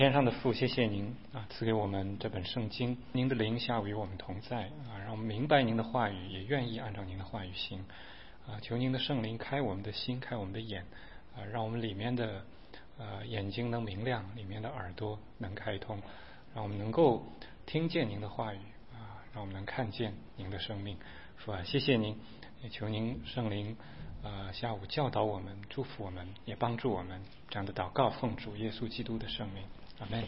天上的父，谢谢您赐给我们这本圣经，您的灵下与我们同在让我们明白您的话语，也愿意按照您的话语行求您的圣灵开我们的心，开我们的眼让我们里面的眼睛能明亮，里面的耳朵能开通，让我们能够听见您的话语让我们能看见您的生命。说谢谢您，也求您圣灵下午教导我们，祝福我们，也帮助我们。这样的祷告奉主耶稣基督的圣名，阿们。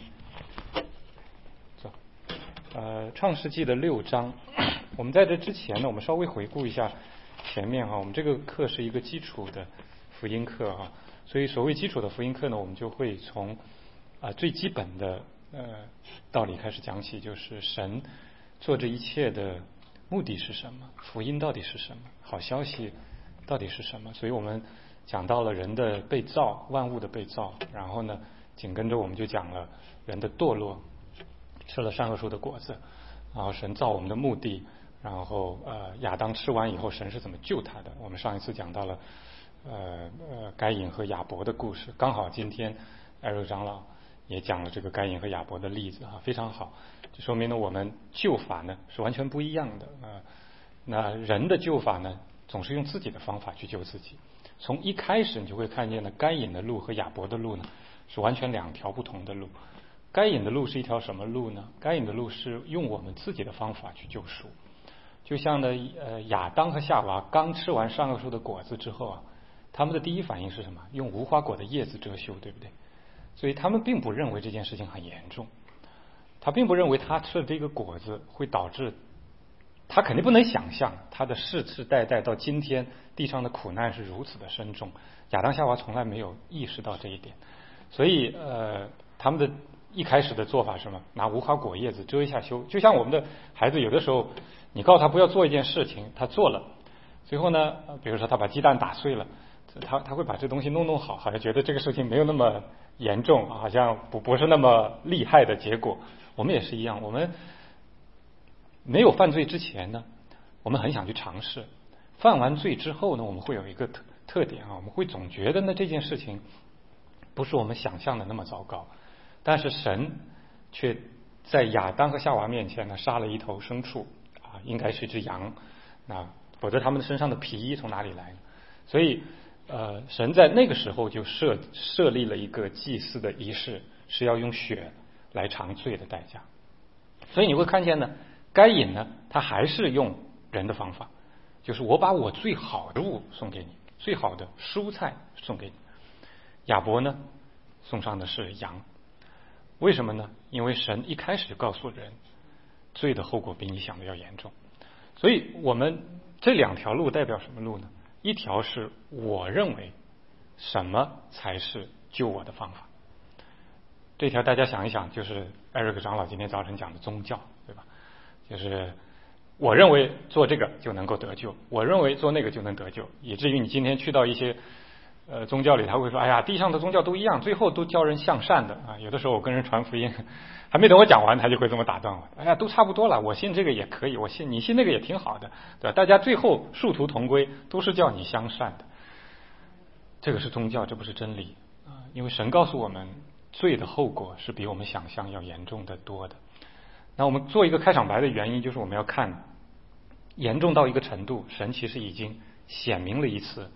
创世纪的6章，我们在这之前呢，我们稍微回顾一下前面我们这个课是一个基础的福音课所以所谓基础的福音课呢，我们就会从最基本的道理开始讲起，就是神做这一切的目的是什么，福音到底是什么，好消息到底是什么。所以我们讲到了人的被造，万物的被造，然后呢紧跟着我们就讲了人的堕落，吃了善恶树的果子，然后神造我们的目的，然后亚当吃完以后神是怎么救他的。我们上一次讲到了该隐和亚伯的故事，刚好今天艾瑞长老也讲了这个该隐和亚伯的例子非常好。这说明呢我们救法呢是完全不一样的那人的救法呢总是用自己的方法去救自己。从一开始你就会看见呢，该隐的路和亚伯的路呢是完全两条不同的路。该隐的路是一条什么路呢？该隐的路是用我们自己的方法去救赎。就像呢亚当和夏娃刚吃完善恶树的果子之后他们的第一反应是什么？用无花果的叶子遮羞，对不对？所以他们并不认为这件事情很严重，他并不认为他吃的这个果子会导致，他肯定不能想象他的世世代代到今天地上的苦难是如此的深重。亚当夏娃从来没有意识到这一点，所以他们的一开始的做法是什么？拿无花果叶子遮一下羞。就像我们的孩子有的时候你告诉他不要做一件事情，他做了，最后呢比如说他把鸡蛋打碎了，他会把这东西弄好，好像觉得这个事情没有那么严重，好像不是那么厉害的结果。我们也是一样，我们没有犯罪之前呢，我们很想去尝试，犯完罪之后呢，我们会有一个特点我们会总觉得呢这件事情不是我们想象的那么糟糕。但是神却在亚当和夏娃面前呢杀了一头牲畜应该是一只羊，否则他们身上的皮衣从哪里来呢？所以神在那个时候就设立了一个祭祀的仪式，是要用血来偿罪的代价。所以你会看见呢，该隐呢他还是用人的方法，就是我把我最好的物送给你，最好的蔬菜送给你。亚伯呢送上的是羊。为什么呢？因为神一开始就告诉人，罪的后果比你想的要严重。所以我们这两条路代表什么路呢？一条是我认为什么才是救我的方法，这条大家想一想，就是艾瑞克长老今天早晨讲的宗教，对吧？就是我认为做这个就能够得救，我认为做那个就能得救，以至于你今天去到一些宗教里，他会说哎呀地上的宗教都一样，最后都教人向善的有的时候我跟人传福音，还没等我讲完他就会这么打断我，哎呀都差不多了，我信这个也可以，我信你信那个也挺好的，对吧？大家最后殊途同归，都是叫你向善的。这个是宗教，这不是真理因为神告诉我们罪的后果是比我们想象要严重的多的。那我们做一个开场白的原因，就是我们要看严重到一个程度，神其实已经显明了一次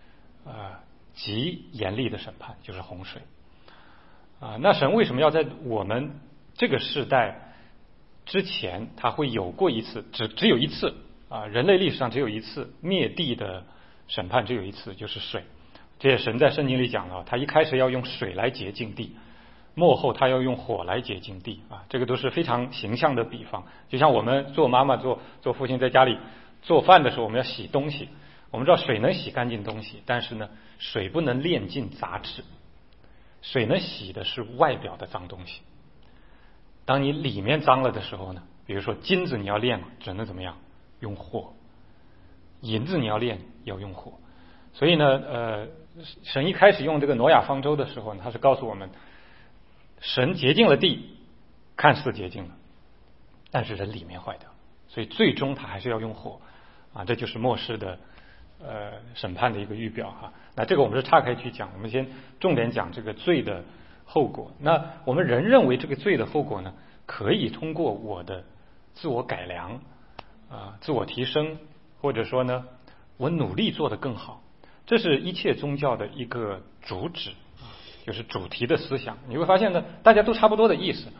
极严厉的审判，就是洪水那神为什么要在我们这个世代之前他会有过一次，只有一次人类历史上只有一次灭地的审判，只有一次，就是水。这也神在圣经里讲了，他一开始要用水来洁净地，末后他要用火来洁净地这个都是非常形象的比方。就像我们做妈妈做父亲在家里做饭的时候，我们要洗东西，我们知道水能洗干净东西，但是呢水不能炼尽杂质，水能洗的是外表的脏东西。当你里面脏了的时候呢，比如说金子你要炼只能怎么样？用火。银子你要炼要用火。所以呢神一开始用这个挪亚方舟的时候呢，他是告诉我们神洁净了地，看似洁净了，但是人里面坏掉，所以最终他还是要用火这就是末世的审判的一个预表那这个我们是岔开去讲，我们先重点讲这个罪的后果。那我们人认为这个罪的后果呢，可以通过我的自我改良自我提升，或者说呢，我努力做得更好。这是一切宗教的一个主旨，就是主题的思想。你会发现呢，大家都差不多的意思。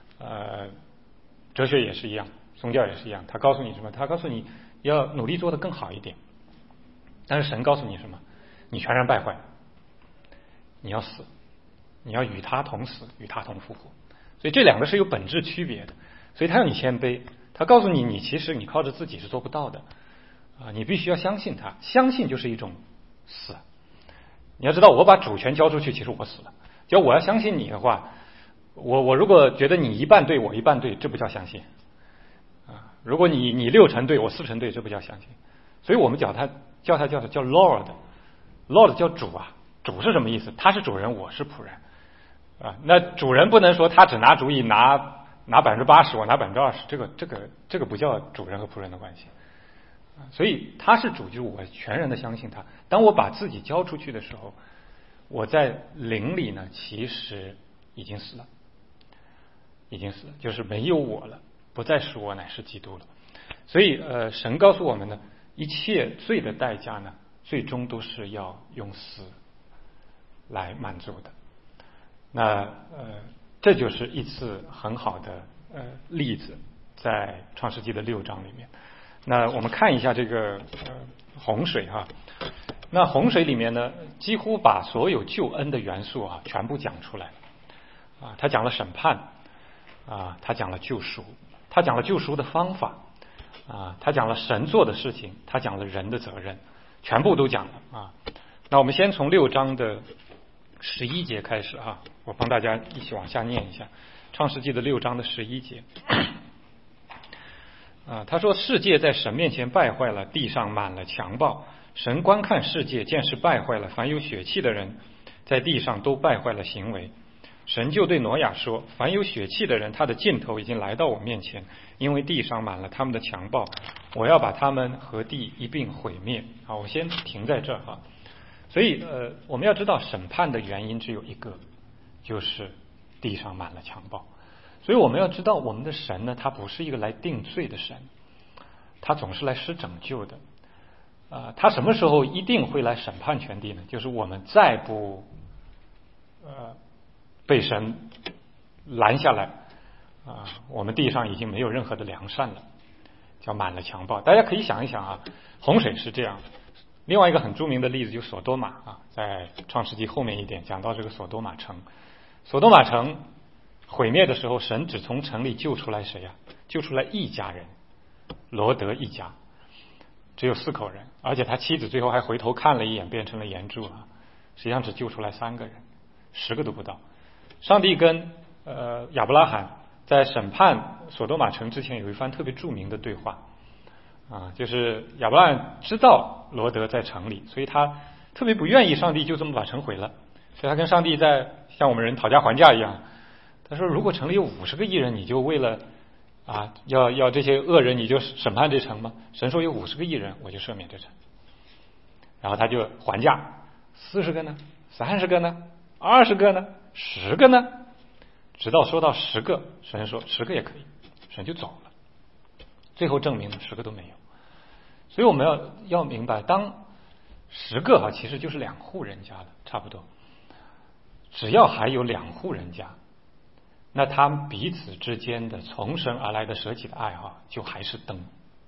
哲学也是一样，宗教也是一样。他告诉你什么？他告诉你要努力做得更好一点。但是神告诉你什么？你全然败坏，你要死，你要与他同死，与他同复活。所以这两个是有本质区别的。所以他让你谦卑，他告诉你，你其实你靠着自己是做不到的你必须要相信他，相信就是一种死。你要知道，我把主权交出去，其实我死了。只要我要相信你的话，我如果觉得你一半对，我一半对，这不叫相信如果你60%对，我40%对，这不叫相信。所以我们叫他叫 Lord 叫主主是什么意思？他是主人，我是仆人那主人不能说他只拿主意拿80%，我拿20%，这个不叫主人和仆人的关系所以他是主，就是我全然的相信他。当我把自己交出去的时候，我在灵里呢，其实已经死了，就是没有我了，不再是我，乃是基督了。所以神告诉我们呢，一切罪的代价呢，最终都是要用死来满足的。那这就是一次很好的例子，在创世纪的6章里面。那我们看一下这个洪水那洪水里面呢，几乎把所有救恩的元素全部讲出来他讲了审判他讲了救赎，他讲了救赎的方法他讲了神做的事情，他讲了人的责任，全部都讲了那我们先从6章的11节开始我帮大家一起往下念一下创世纪的6章的11节他说，世界在神面前败坏了，地上满了强暴。神观看世界，见是败坏了，凡有血气的人在地上都败坏了行为。神就对挪亚说，凡有血气的人，他的尽头已经来到我面前，因为地上满了他们的强暴，我要把他们和地一并毁灭。我先停在这所以我们要知道审判的原因只有一个，就是地上满了强暴。所以我们要知道，我们的神呢，他不是一个来定罪的神，他总是来施拯救的他什么时候一定会来审判全地呢？就是我们再不被神拦下来我们地上已经没有任何的良善了，叫满了强暴。大家可以想一想洪水是这样。另外一个很著名的例子就是索多玛在创世纪后面一点讲到这个索多玛城。索多玛城毁灭的时候，神只从城里救出来谁救出来一家人，罗德一家，只有4口人，而且他妻子最后还回头看了一眼，变成了岩柱实际上只救出来3个人，10个都不到。上帝跟亚伯拉罕在审判索多玛城之前有一番特别著名的对话就是亚伯拉罕知道罗德在城里，所以他特别不愿意上帝就这么把城毁了，所以他跟上帝在像我们人讨价还价一样。他说，如果城里有50个义人，你就为了要这些恶人，你就审判这城吗？神说有50个义人，我就赦免这城。然后他就还价，40个呢，30个呢，20个呢，10个呢，直到说到10个，神说10个也可以，神就走了。最后证明了10个都没有。所以我们要明白，当10个其实就是2户人家了，差不多。只要还有2户人家，那他们彼此之间的从神而来的舍己的爱就还是灯。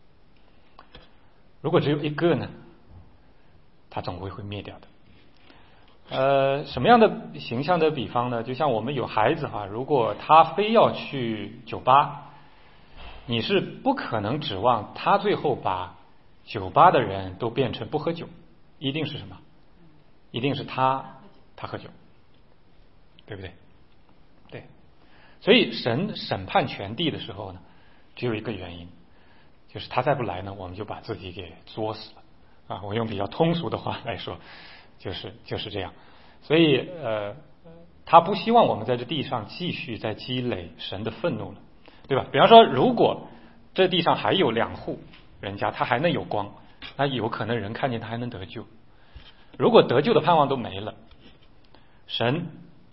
如果只有1个呢，他总归会灭掉的。什么样的形象的比方呢？就像我们有孩子如果他非要去酒吧，你是不可能指望他最后把酒吧的人都变成不喝酒，一定是什么？一定是他喝酒，对不对？对。所以神审判全地的时候呢，只有一个原因，就是他再不来呢，我们就把自己给作死了我用比较通俗的话来说，就是这样。所以他不希望我们在这地上继续在积累神的愤怒了，对吧？比方说，如果这地上还有2户人家，他还能有光，那有可能人看见他还能得救。如果得救的盼望都没了，神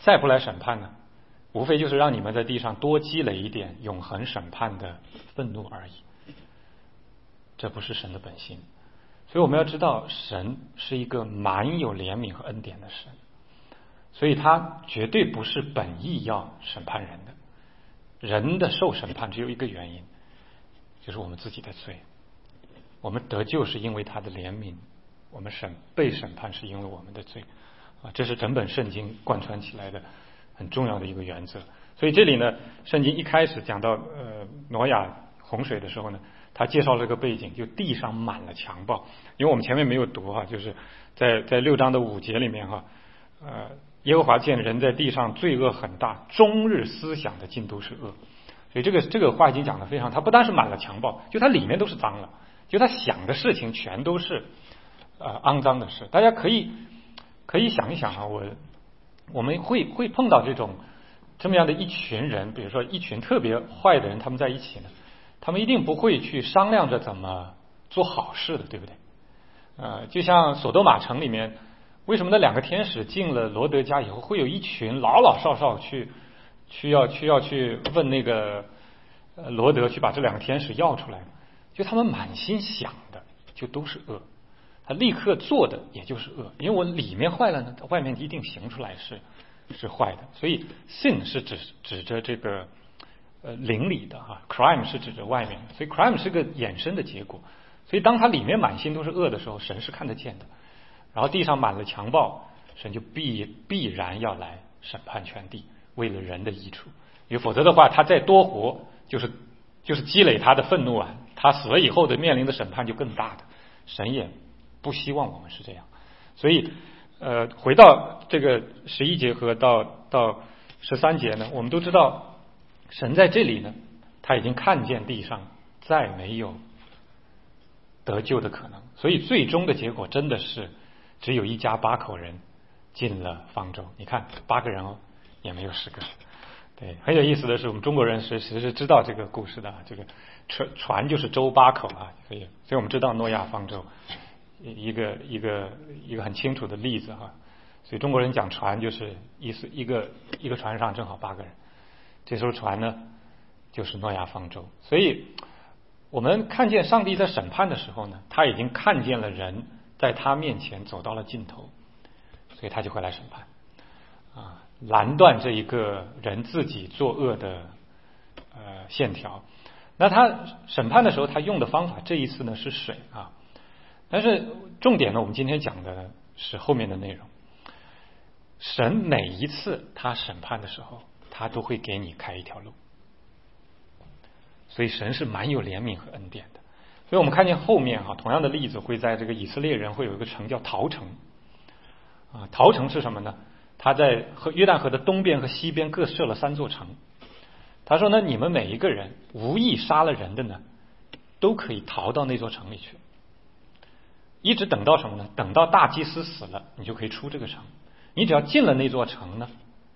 再不来审判呢，无非就是让你们在地上多积累一点永恒审判的愤怒而已。这不是神的本性。所以我们要知道，神是一个满有怜悯和恩典的神，所以他绝对不是本意要审判人的。人的受审判只有一个原因，就是我们自己的罪。我们得救是因为他的怜悯，我们被审判是因为我们的罪啊，这是整本圣经贯穿起来的很重要的一个原则。所以这里呢，圣经一开始讲到挪亚洪水的时候呢，他介绍了个背景，就地上满了强暴。因为我们前面没有读哈，就是在6章的5节里面哈，耶和华见人在地上罪恶很大，终日思想的尽都是恶。所以这个话已经讲得非常，他不单是满了强暴，就他里面都是脏了，就他想的事情全都是肮脏的事。大家可以想一想啊，我们会碰到这么样的一群人，比如说一群特别坏的人，他们在一起呢，他们一定不会去商量着怎么做好事的，对不对？就像索多玛城里面，为什么那2个天使进了罗德家以后，会有一群老老少少需要去问那个罗德去把这2个天使要出来？就他们满心想的就都是恶，他立刻做的也就是恶，因为我里面坏了呢，外面一定行出来是坏的。所以 sin 是指着这个灵里的哈 ，crime 是指着外面的，所以 crime 是个衍生的结果。所以当他里面满心都是恶的时候，神是看得见的。然后地上满了强暴，神就必然要来审判全地，为了人的益处。因为否则的话，他再多活就是积累他的愤怒啊，他死了以后的面临的审判就更大的。神也不希望我们是这样。所以回到这个11节和到13节呢，我们都知道神在这里呢，他已经看见地上再没有得救的可能，所以最终的结果真的是只有一家8口人进了方舟。你看8个人哦，也没有10个。对，很有意思的是，我们中国人是知道这个故事的，这个船就是舟8口啊，所以我们知道诺亚方舟一个很清楚的例子哈。所以中国人讲船就是意思一个船上正好8个人，这艘船呢就是诺亚方舟。所以我们看见上帝在审判的时候呢，他已经看见了人在他面前走到了尽头，所以他就会来审判啊，拦断这一个人自己作恶的线条。那他审判的时候，他用的方法这一次呢是水啊，但是重点呢，我们今天讲的是后面的内容。神每一次他审判的时候，他都会给你开一条路。所以神是蛮有怜悯和恩典的。所以我们看见后面同样的例子会在这个以色列人会有一个城叫陶城啊。陶城是什么呢？他在约旦河的东边和西边各设了3座城。他说呢，你们每一个人无意杀了人的呢，都可以逃到那座城里去，一直等到什么呢？等到大祭司死了，你就可以出这个城。你只要进了那座城呢，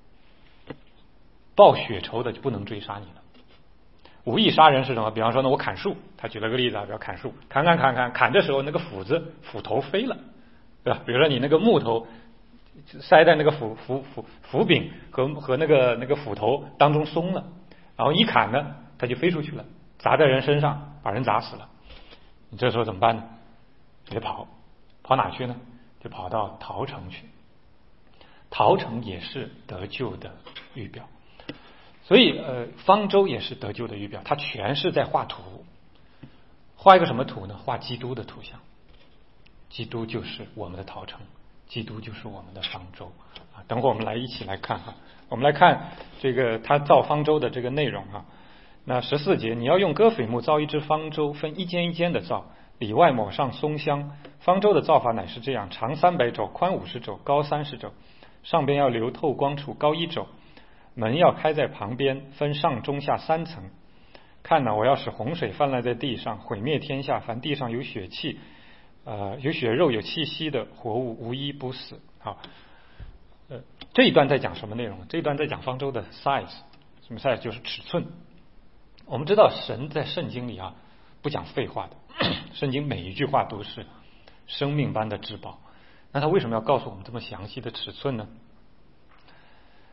报血仇的就不能追杀你了。无意杀人是什么？比方说呢，我砍树，他举了个例子啊，比如砍树，砍的时候，那个斧头飞了，对吧？比如说你那个木头塞在那个斧柄和那个斧头当中松了，然后一砍呢，它就飞出去了，砸在人身上，把人砸死了。你这时候怎么办呢？你得跑哪去呢？就跑到陶城去。陶城也是得救的预表。所以方舟也是得救的预表，它全是在画图。画一个什么图呢？画基督的图像。基督就是我们的陶城，基督就是我们的方舟啊。等会儿我们一起来看哈。我们来看这个他造方舟的这个内容啊。那14节，你要用戈斐木造一只方舟，分一间一间的造，里外抹上松香。方舟的造法乃是这样：长300肘，宽50肘，高30肘，上边要留透光处，高1肘。门要开在旁边，分上中下3层。看哪，我要使洪水泛滥在地上，毁灭天下，凡地上有血气有血肉有气息的活物，无一不死。好，这一段在讲什么内容？这一段在讲方舟的 size。 什么 size？ 就是尺寸。我们知道神在圣经里不讲废话的，圣经每一句话都是生命般的至宝。那他为什么要告诉我们这么详细的尺寸呢？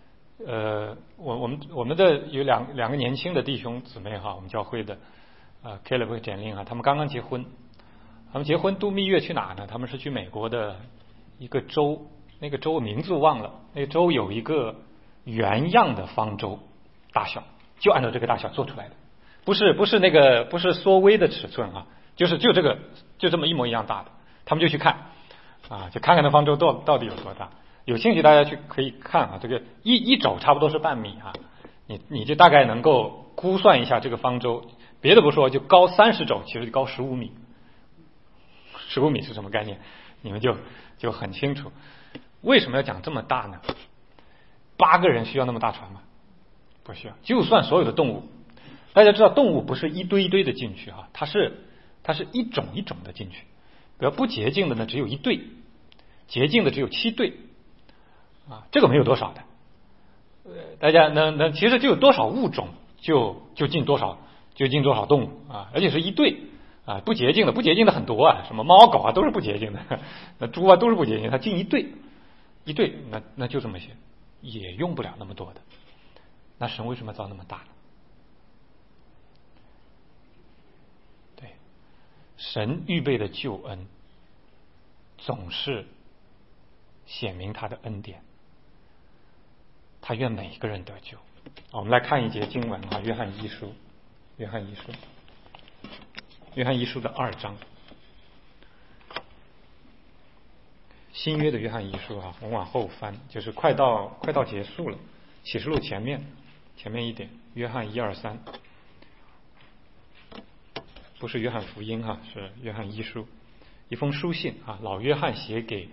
我们的有两个年轻的弟兄姊妹哈，我们教会的Caleb 和简令啊，他们刚刚结婚，他们结婚度蜜月去哪呢？他们是去美国的一个州，那个州名字忘了，那个州有一个原样的方舟大小，就按照这个大小做出来的，不是缩微的尺寸啊，就这么一模一样大的，他们就去看啊，就看看那方舟到底有多大。有兴趣大家可以看啊，这个一肘差不多是半米啊，你就大概能够估算一下这个方舟，别的不说，就高30肘，其实就高15米。15米是什么概念？你们就很清楚。为什么要讲这么大呢？8个人需要那么大船吗？不需要。就算所有的动物，大家知道动物不是一堆一堆的进去哈，它是一种一种的进去。比如不洁净的呢只有1对，洁净的只有7对。啊，这个没有多少的，大家其实就有多少物种就进多少动物啊，而且是1对啊，不洁净的很多啊，什么猫狗啊都是不洁净的，那猪啊都是不洁净，它进1对，那就这么些，也用不了那么多的。那神为什么造那么大呢？对，神预备的救恩总是显明他的恩典。他愿每一个人得救。我们来看一节经文啊，约翰一书的2章，新约的约翰一书啊，我们往后翻，就是快到结束了。启示录前面一点，约翰1、2、3，不是约翰福音哈，是约翰一书，一封书信啊，老约翰写给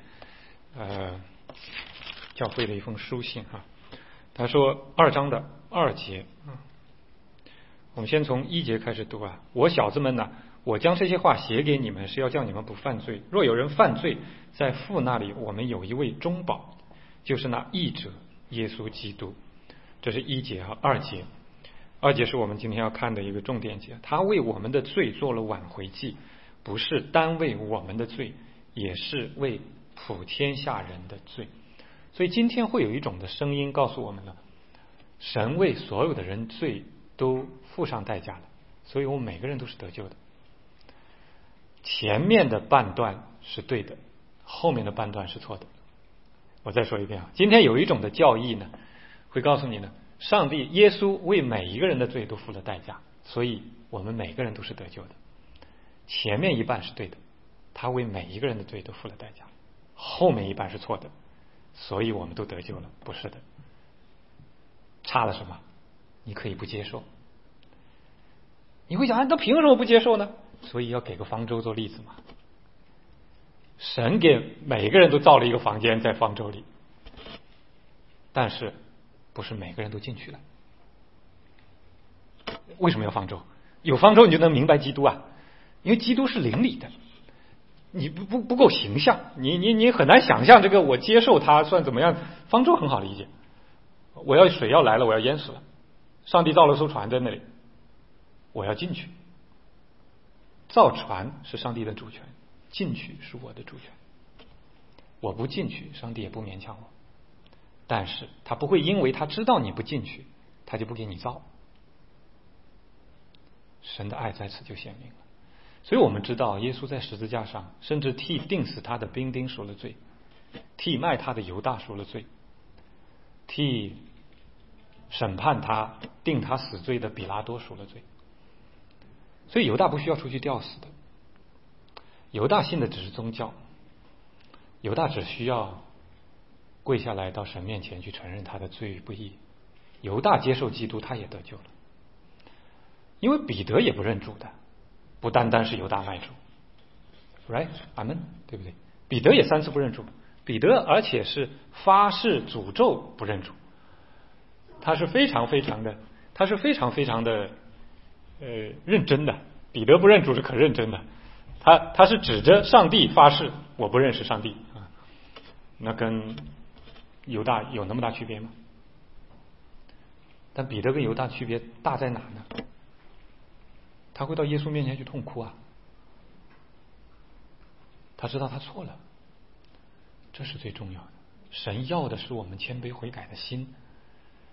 教会的一封书信哈。他说2章的2节，我们先从1节开始读啊。我小子们呐，我将这些话写给你们，是要叫你们不犯罪。若有人犯罪，在父那里我们有一位中保，就是那义者耶稣基督。这是1节和2节。2节是我们今天要看的一个重点节，他为我们的罪做了挽回祭，不是单为我们的罪，也是为普天下人的罪。所以今天会有一种的声音告诉我们呢，神为所有的人罪都付上代价了，所以我们每个人都是得救的。前面的半段是对的，后面的半段是错的。我再说一遍啊，今天有一种的教义呢，会告诉你呢，上帝耶稣为每一个人的罪都付了代价，所以我们每个人都是得救的。前面一半是对的，他为每一个人的罪都付了代价，后面一半是错的，所以我们都得救了，不是的。差了什么？你可以不接受。你会想，那凭什么不接受呢？所以要给个方舟做例子嘛。神给每个人都造了一个房间在方舟里，但是不是每个人都进去了。为什么要方舟？有方舟你就能明白基督啊，因为基督是灵里的，你不够形象，你很难想象这个我接受它算怎么样。方舟很好理解，我要水要来了，我要淹死了，上帝造了艘船在那里，我要进去。造船是上帝的主权，进去是我的主权。我不进去，上帝也不勉强我，但是他不会因为他知道你不进去，他就不给你造。神的爱在此就显明了。所以我们知道耶稣在十字架上甚至替钉死他的兵丁赎了罪，替卖他的犹大赎了罪，替审判他定他死罪的比拉多赎了罪。所以犹大不需要出去吊死的，犹大信的只是宗教，犹大只需要跪下来到神面前去承认他的罪与不义。犹大接受基督，他也得救了。因为彼得也不认主的，不单单是犹大卖主 ，right？ 阿们，对不对？彼得也3次不认主，彼得而且是发誓诅咒不认主，他是非常非常的认真的。彼得不认主是可认真的，他是指着上帝发誓，我不认识上帝啊。那跟犹大有那么大区别吗？但彼得跟犹大区别大在哪呢？他会到耶稣面前去痛哭啊，他知道他错了，这是最重要的。神要的是我们谦卑悔改的心，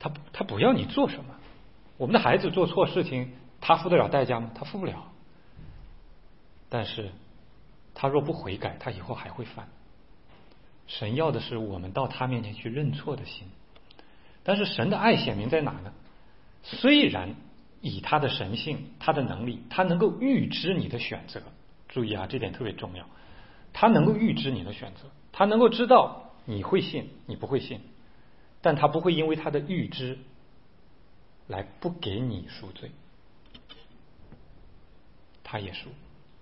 他不要你做什么。我们的孩子做错事情，他付得了代价吗？他付不了。但是他若不悔改，他以后还会犯。神要的是我们到他面前去认错的心。但是神的爱显明在哪呢？虽然以他的神性，他的能力，他能够预知你的选择。注意啊，这点特别重要。他能够预知你的选择，他能够知道你会信，你不会信，但他不会因为他的预知来不给你赎罪。他也赎。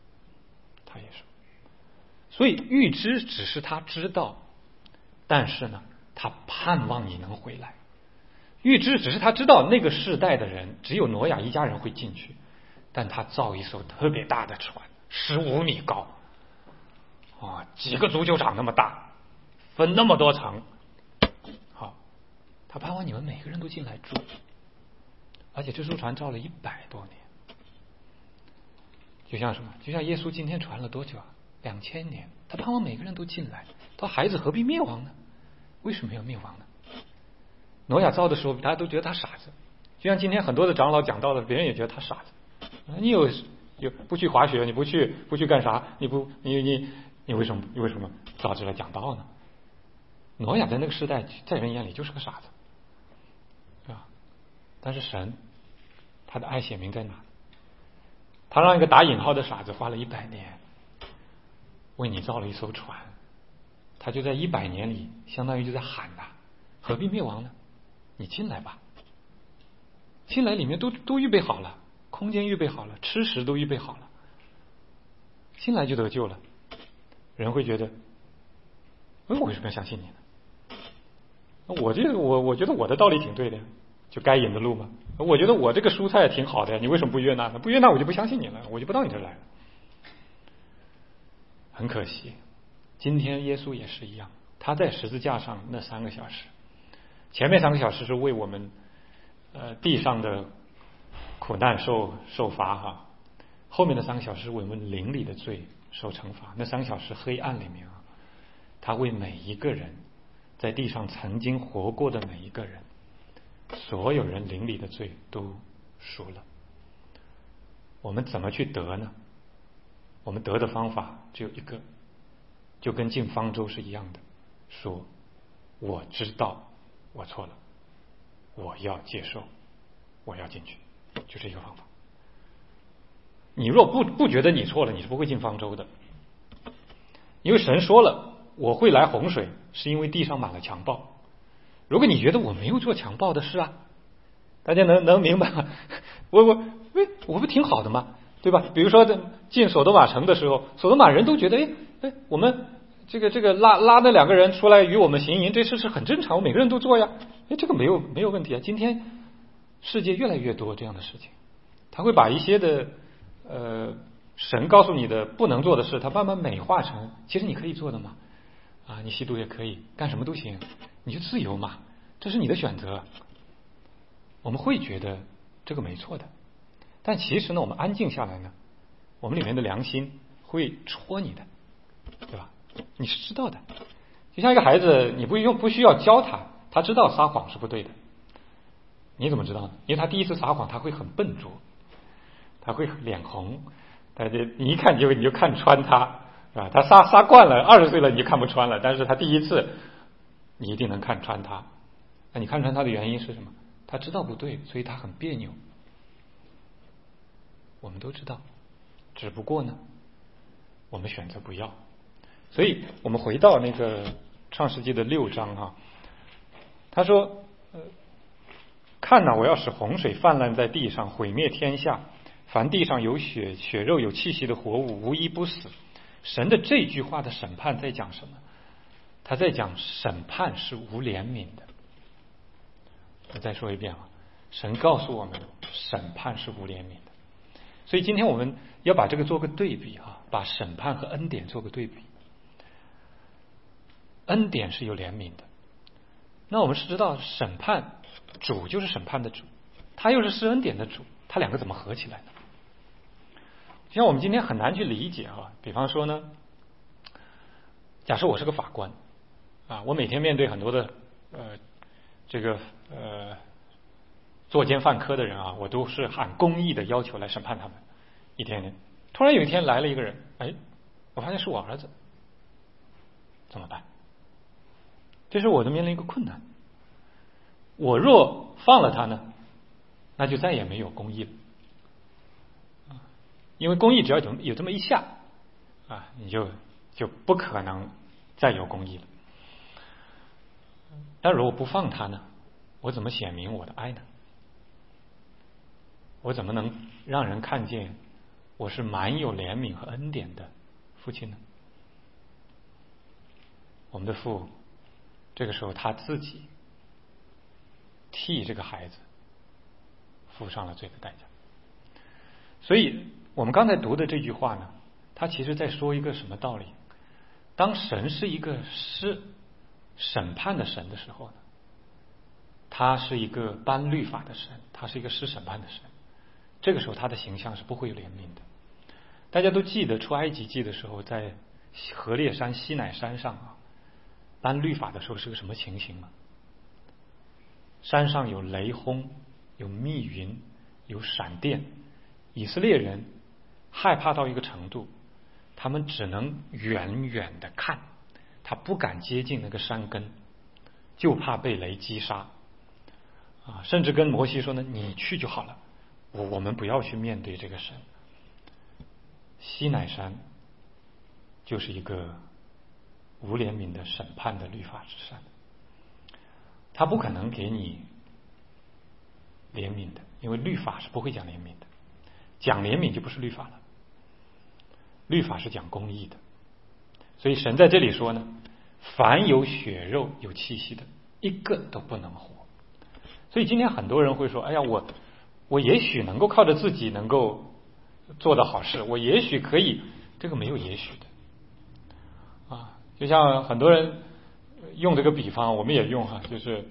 所以预知只是他知道，但是呢，他盼望你能回来。预知只是他知道那个世代的人只有挪亚一家人会进去，但他造一艘特别大的船，15米高，几个足球场那么大，分那么多层。好，他盼望你们每个人都进来住，而且这艘船造了100多年。就像什么？就像耶稣今天传了多久啊？2000年。他盼望每个人都进来。他孩子何必灭亡呢？为什么要灭亡呢？挪亚造的时候，大家都觉得他傻子。就像今天很多的长老讲道的，别人也觉得他傻子。你有不去滑雪，你不去干啥？你为什么造这来讲道呢？挪亚在那个时代，在人眼里就是个傻子，是吧？但是神，他的爱显明在哪？他让一个打引号的傻子花了100年，为你造了一艘船。他就在100年里，相当于就在喊呐，何必灭亡呢？你进来吧。进来里面都预备好了，空间预备好了，吃食都预备好了，进来就得救了。人会觉得，我为什么要相信你呢？我觉得我的道理挺对的，就该隐的路嘛。我觉得我这个蔬菜挺好的，你为什么不悦纳呢？不悦纳我就不相信你了，我就不到你这来了。很可惜，今天耶稣也是一样，他在十字架上那3个小时，前面3个小时是为我们地上的苦难受罚哈，后面的3个小时为我们灵里的罪受惩罚。那3个小时黑暗里面啊，他为每一个人在地上曾经活过的每一个人，所有人灵里的罪都赎了。我们怎么去得呢？我们得的方法只有一个，就跟进方舟是一样的，说我知道我错了，我要接受，我要进去，就这个方法。你若不觉得你错了，你是不会进方舟的。因为神说了，我会来洪水，是因为地上满了强暴。如果你觉得我没有做强暴的事啊，大家能明白吗？我不挺好的吗？对吧？比如说进索多玛城的时候，索多玛人都觉得，我们这个拉那2个人出来与我们行淫，这事是很正常，我每个人都做呀。这个没有问题啊。今天世界越来越多这样的事情，他会把一些的神告诉你的不能做的事，他慢慢美化成其实你可以做的嘛。你吸毒也可以，干什么都行，你就自由嘛，这是你的选择。我们会觉得这个没错的，但其实呢，我们安静下来呢，我们里面的良心会戳你的，对吧？你是知道的。就像一个孩子，你不需要教他，他知道撒谎是不对的。你怎么知道呢？因为他第一次撒谎，他会很笨拙，他会脸红，你一看你就看穿他，啊，他撒惯了，20岁了你就看不穿了，但是他第一次你一定能看穿他。那你看穿他的原因是什么？他知道不对，所以他很别扭。我们都知道，只不过呢，我们选择不要。所以我们回到那个创世纪的6章哈，他说看哪，我要使洪水泛滥在地上，毁灭天下，凡地上有血肉有气息的活物，无一不死。神的这句话的审判在讲什么？他在讲审判是无怜悯的。我再说一遍啊，神告诉我们审判是无怜悯的。所以今天我们要把这个做个对比啊，把审判和恩典做个对比。恩典是有怜悯的，那我们是知道审判主就是审判的主，他又是施恩典的主，他2个怎么合起来呢？像我们今天很难去理解啊。比方说呢，假设我是个法官啊，我每天面对很多的作奸犯科的人啊，我都是按公义的要求来审判他们。一天天，突然有一天来了一个人，哎，我发现是我儿子，怎么办？这是我的面临一个困难。我若放了他呢，那就再也没有公义了。因为公义只要有这么一下啊，你就不可能再有公义了。但如果不放他呢，我怎么显明我的爱呢？我怎么能让人看见我是满有怜悯和恩典的父亲呢？我们的父这个时候他自己替这个孩子付上了罪的代价。所以我们刚才读的这句话呢，他其实在说一个什么道理？当神是一个审判的神的时候呢，他是一个颁律法的神，他是一个施审判的神。这个时候他的形象是不会有怜悯的。大家都记得出埃及记的时候，在何烈山西乃山上啊，颁律法的时候是个什么情形吗？山上有雷轰，有密云，有闪电，以色列人害怕到一个程度，他们只能远远的看，他不敢接近那个山根，就怕被雷击杀啊！甚至跟摩西说呢，你去就好了，我们不要去面对这个神。西乃山就是一个无怜悯的审判的律法之山，他不可能给你怜悯的，因为律法是不会讲怜悯的，讲怜悯就不是律法了，律法是讲公义的。所以神在这里说呢，凡有血肉有气息的，一个都不能活。所以今天很多人会说，哎呀，我也许能够靠着自己能够做的好事，我也许可以，这个没有也许的啊。就像很多人用这个比方，我们也用哈，就是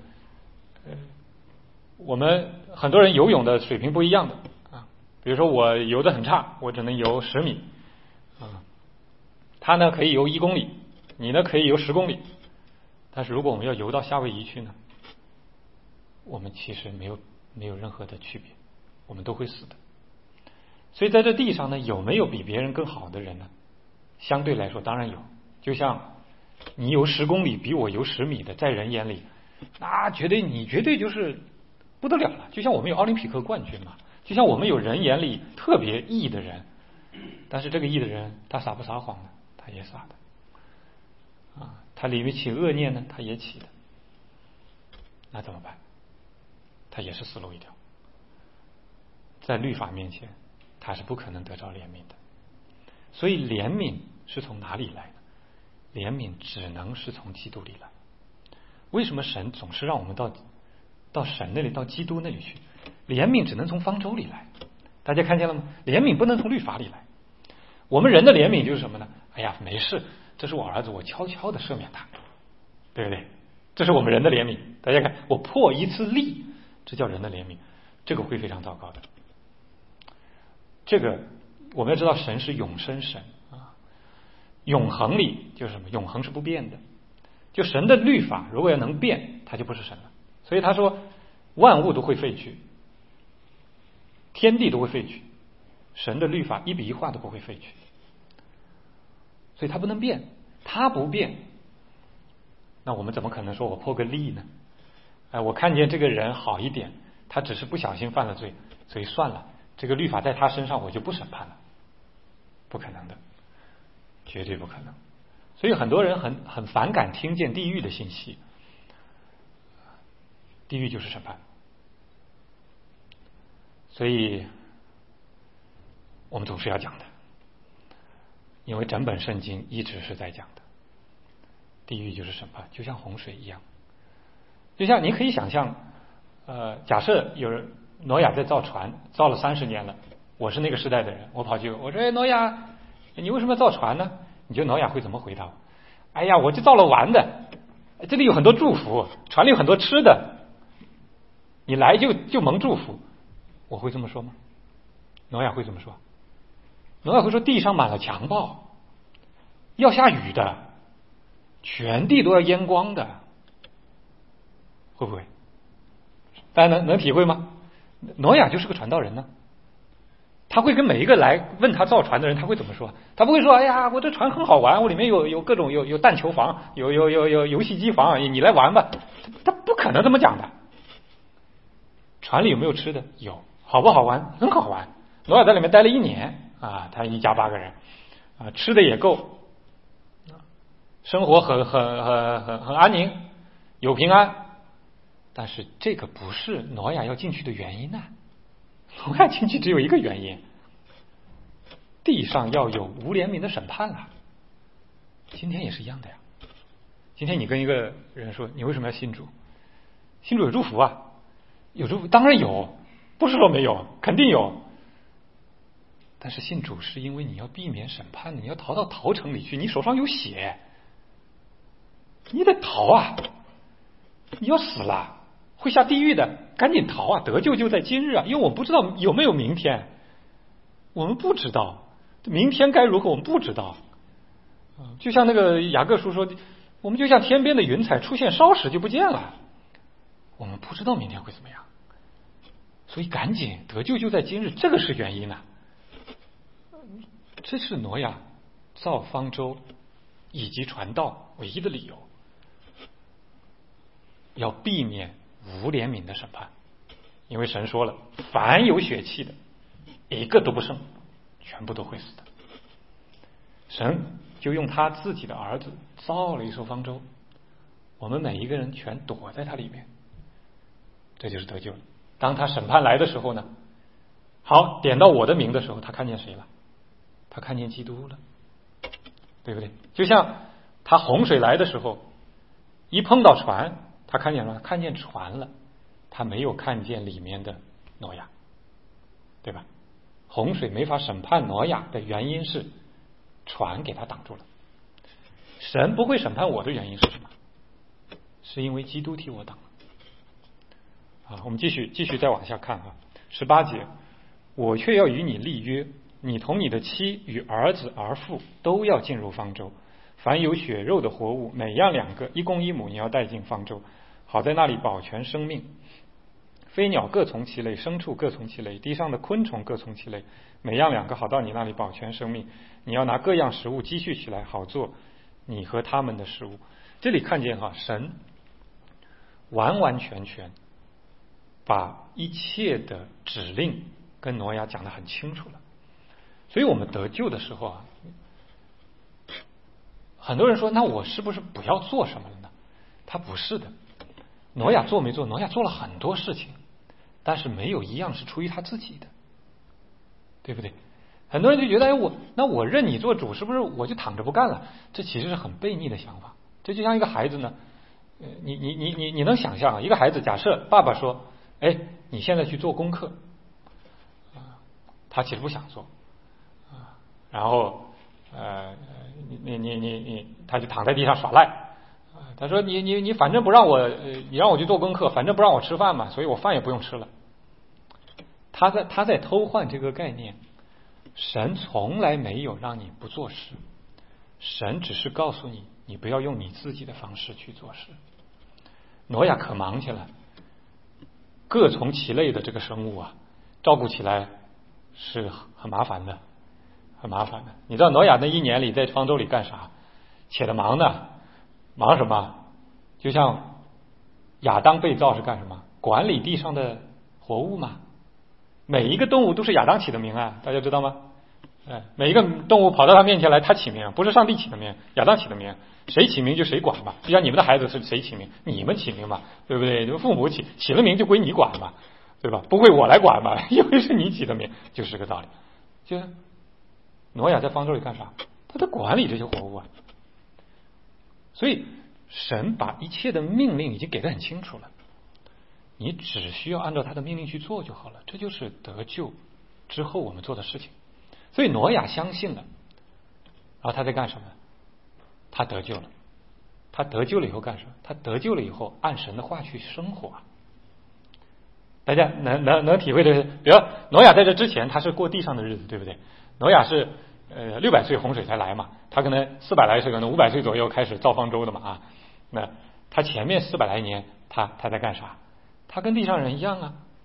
我们很多人游泳的水平不一样的啊。比如说我游得很差，我只能游10米啊，他呢可以游1公里，你呢可以游10公里。但是如果我们要游到夏威夷去呢，我们其实没有任何的区别，我们都会死的。所以在这地上呢，有没有比别人更好的人呢？相对来说当然有。就像你游10公里比我游10米的，在人眼里那你绝对就是不得了了。就像我们有奥林匹克冠军嘛，就像我们有人眼里特别义的人，但是这个义的人他撒不撒谎呢？他也撒的啊，他里面起恶念呢，他也起的。那怎么办？他也是死路一条，在律法面前他是不可能得着怜悯的。所以怜悯是从哪里来的？怜悯只能是从基督里来。为什么神总是让我们到神那里，到基督那里去？怜悯只能从方舟里来。大家看见了吗？怜悯不能从律法里来。我们人的怜悯就是什么呢？哎呀，没事，这是我儿子，我悄悄的赦免他，对不对？这是我们人的怜悯。大家看，我破一次例，这叫人的怜悯，这个会非常糟糕的。这个我们要知道，神是永生神啊，永恒里就是什么？永恒是不变的。就神的律法如果要能变，它就不是神了。所以他说万物都会废去，天地都会废去，神的律法一笔一画都不会废去，所以它不能变。它不变，那我们怎么可能说我破个例呢？我看见这个人好一点，他只是不小心犯了罪，所以算了，这个律法在他身上我就不审判了，不可能的，绝对不可能。所以很多人很反感听见地狱的信息，地狱就是审判。所以我们总是要讲的，因为整本圣经一直是在讲的，地狱就是审判，就像洪水一样。就像你可以想象，假设有人挪亚在造船，造了30年了，我是那个时代的人，我跑去我说，挪亚，你为什么要造船呢？你觉得挪亚会怎么回答我？哎呀，我就造了玩的，这里有很多祝福，船里有很多吃的，你来就蒙祝福。我会这么说吗？挪亚会这么说？挪亚会说地上满了强暴，要下雨的，全地都要淹光的，会不会？大家能体会吗？ 挪亚就是个传道人呢，他会跟每一个来问他造船的人，他会怎么说？他不会说：“哎呀，我这船很好玩，我里面有各种有弹球房，有游戏机房，你来玩吧。”他不可能这么讲的。船里有没有吃的？有。好不好玩？很好玩。挪亚在里面待了1年啊，他一家8个人啊，吃的也够，生活很安宁，有平安。但是这个不是挪亚要进去的原因呢。挪亚进去只有一个原因，地上要有无怜悯的审判了。今天也是一样的呀。今天你跟一个人说你为什么要信主？信主有祝福啊，有祝福当然有，不是说没有，肯定有。但是信主是因为你要避免审判，你要逃到逃城里去，你手上有血，你得逃啊！你要死了，会下地狱的，赶紧逃啊！得救就在今日啊！因为我们不知道有没有明天，我们不知道明天该如何，我们不知道。就像那个雅各书说，我们就像天边的云彩，出现稍时就不见了，我们不知道明天会怎么样，所以赶紧得救就在今日，这个是原因啊。这是挪亚造方舟以及传道唯一的理由，要避免无怜悯的审判。因为神说了，凡有血气的，一个都不剩，全部都会死的。神就用他自己的儿子造了一艘方舟，我们每一个人全躲在他里面，这就是得救了。当他审判来的时候呢，好，点到我的名的时候，他看见谁了？他看见基督了，对不对？就像他洪水来的时候，一碰到船，他看见什么？看见船了，他没有看见里面的挪亚，对吧？洪水没法审判挪亚的原因是船给他挡住了。神不会审判我的原因是什么？是因为基督替我挡了。我们继续再往下看啊，18节，我却要与你立约，你同你的妻与儿子儿妇都要进入方舟，凡有血肉的活物，每样2个，一公一母，你要带进方舟，好在那里保全生命。飞鸟各从其类，牲畜各从其类，地上的昆虫各从其类，每样2个，好到你那里保全生命。你要拿各样食物积蓄起来，好做你和他们的食物。这里看见神完完全全把一切的指令跟挪亚讲得很清楚了。所以我们得救的时候很多人说，那我是不是不要做什么了呢？他不是的。挪亚做没做？挪亚做了很多事情，但是没有一样是出于他自己的，对不对？很多人就觉得，我认你做主，是不是我就躺着不干了？这其实是很悖逆的想法。这就像一个孩子呢，你能想象一个孩子，假设爸爸说，你现在去做功课，他其实不想做，然后他就躺在地上耍赖。他说你反正不让我，你让我去做功课，反正不让我吃饭嘛，所以我饭也不用吃了。他在偷换这个概念。神从来没有让你不做事，神只是告诉你，你不要用你自己的方式去做事。挪亚可忙去了，各从其类的这个生物照顾起来是很麻烦的，很麻烦的。你知道挪亚那1年里在方舟里干啥？且的忙呢？忙什么？就像亚当被造是干什么？管理地上的活物嘛。每一个动物都是亚当起的名啊，大家知道吗？每一个动物跑到他面前来，他起名，不是上帝起的名，亚当起的名，谁起名就谁管吧。就像你们的孩子是谁起名，你们起名嘛，对不对？父母起了名就归你管嘛，对吧？不归我来管嘛，因为是你起的名，就是这个道理。就是挪亚在方舟里干啥？他在管理这些活物啊。所以神把一切的命令已经给得很清楚了，你只需要按照他的命令去做就好了。这就是得救之后我们做的事情。所以挪亚相信了，然后他在干什么？他得救了。他得救了以后干什么？他得救了以后按神的话去生活。大家能体会的，比如挪亚在这之前他是过地上的日子，对不对？挪亚是600岁洪水才来嘛，他可能400来岁，可能500岁左右开始造方舟的嘛那他前面400来年他在干啥？他跟地上人一样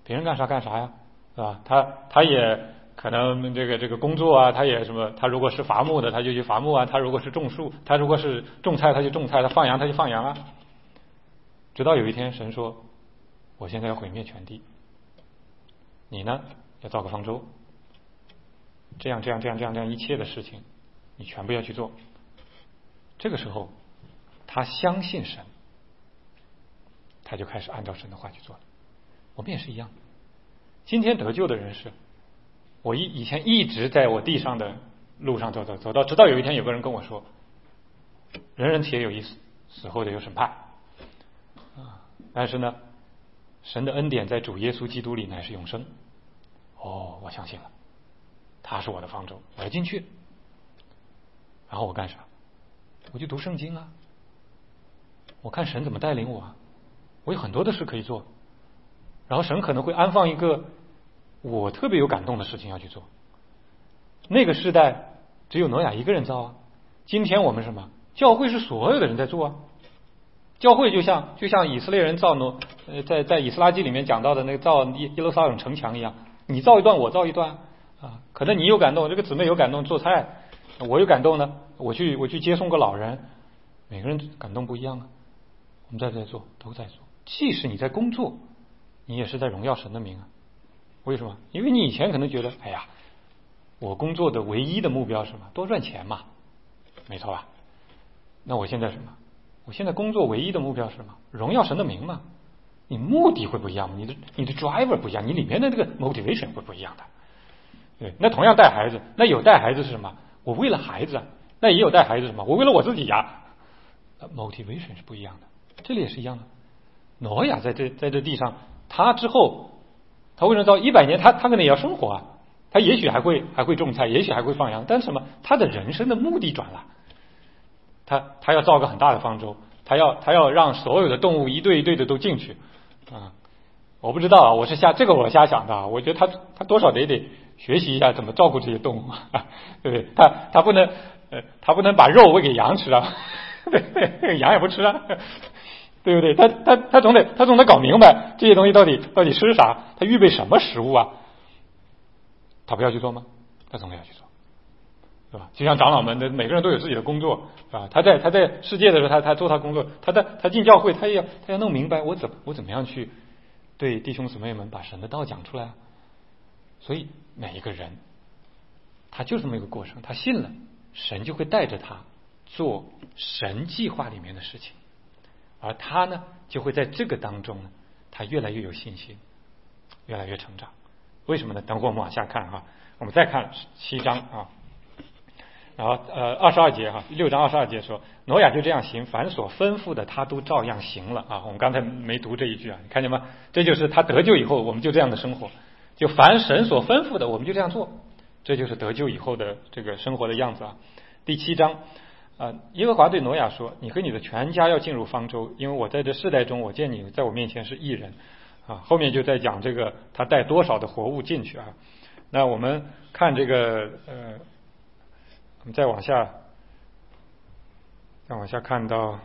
别人干啥干啥呀，是吧？他也可能这个工作啊，他也什么，他如果是伐木的，他就去伐木啊；他如果是种树，他如果是种菜，他就种菜；他放羊，他就放羊啊。直到有一天，神说：“我现在要毁灭全地，你呢要造个方舟，这样一切的事情，你全部要去做。”这个时候，他相信神，他就开始按照神的话去做了。我们也是一样，今天得救的人是，我以前一直在我地上的路上走到，直到有一天有个人跟我说：“人人且有一死，死后得有审判。”但是呢，神的恩典在主耶稣基督里乃是永生。哦，我相信了，他是我的方舟，我要进去。然后我干啥？我就读圣经啊，我看神怎么带领我啊，我有很多的事可以做。然后神可能会安放一个我特别有感动的事情要去做。那个时代只有挪亚一个人造啊，今天我们什么？教会是所有的人在做啊。教会就像以色列人造在以斯拉记里面讲到的那个造耶路撒冷城墙一样，你造一段，我造一段啊。可能你有感动，这个姊妹有感动做菜，我有感动呢，我去接送个老人，每个人感动不一样啊。我们在做，都在做。即使你在工作，你也是在荣耀神的名啊。为什么？因为你以前可能觉得，哎呀，我工作的唯一的目标是什么？多赚钱嘛，没错吧？那我现在什么？我现在工作唯一的目标是什么？荣耀神的名嘛。你目的会不一样吗？你的 driver 不一样，你里面的这个 motivation 会不一样的。对，那同样带孩子，那有带孩子是什么？我为了孩子，那也有带孩子什么？我为了我自己呀。motivation 是不一样的。这里也是一样的。挪亚在这地上，他之后，他为什么到100年？他可能也要生活啊。他也许还会种菜，也许还会放羊，但是什么？他的人生的目的转了。他要造个很大的方舟，他要让所有的动物一对一对的都进去啊！我不知道啊，我瞎想的啊。我觉得他多少得学习一下怎么照顾这些动物啊，对不对？他不能把肉喂给羊吃啊，对，羊也不吃啊，对不对？他总得搞明白这些东西到底吃啥，他预备什么食物啊？他不要去做吗？他总要去做。是吧？就像长老们的每个人都有自己的工作，啊，他在世界的时候，他做他工作，他进教会，他要弄明白我怎么样去对弟兄姊妹们把神的道讲出来啊。所以每一个人他就这么一个过程，他信了，神就会带着他做神计划里面的事情，而他呢就会在这个当中呢，他越来越有信心，越来越成长。为什么呢？等会我们往下看啊，我们再看7章啊。然后22节哈，6章22节说，挪亚就这样行，凡所吩咐的他都照样行了啊。我们刚才没读这一句啊，你看见吗？这就是他得救以后，我们就这样的生活，就凡神所吩咐的，我们就这样做，这就是得救以后的这个生活的样子啊。第7章耶和华对挪亚说，你和你的全家要进入方舟，因为我在这世代中，我见你在我面前是义人啊。后面就在讲这个他带多少的活物进去啊。那我们看这个我们再往下看到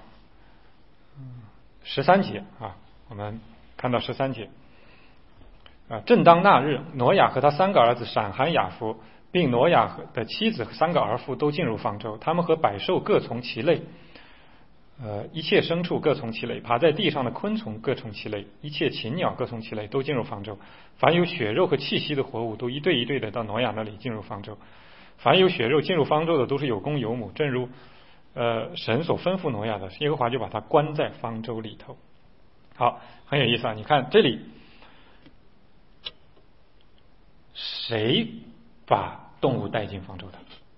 13节啊，我们看到13节正当那日，挪亚和他3个儿子闪、含、雅弗，并挪亚的妻子和3个儿妇都进入方舟，他们和百兽各从其类，一切牲畜各从其类，爬在地上的昆虫各从其类，一切禽鸟各从其类，都进入方舟。凡有血肉和气息的活物，都一对一对的到挪亚那里进入方舟。凡有血肉进入方舟的，都是有公有母，正如神所吩咐挪亚的，耶和华就把他关在方舟里头。好，很有意思啊！你看这里，谁把动物带进方舟的？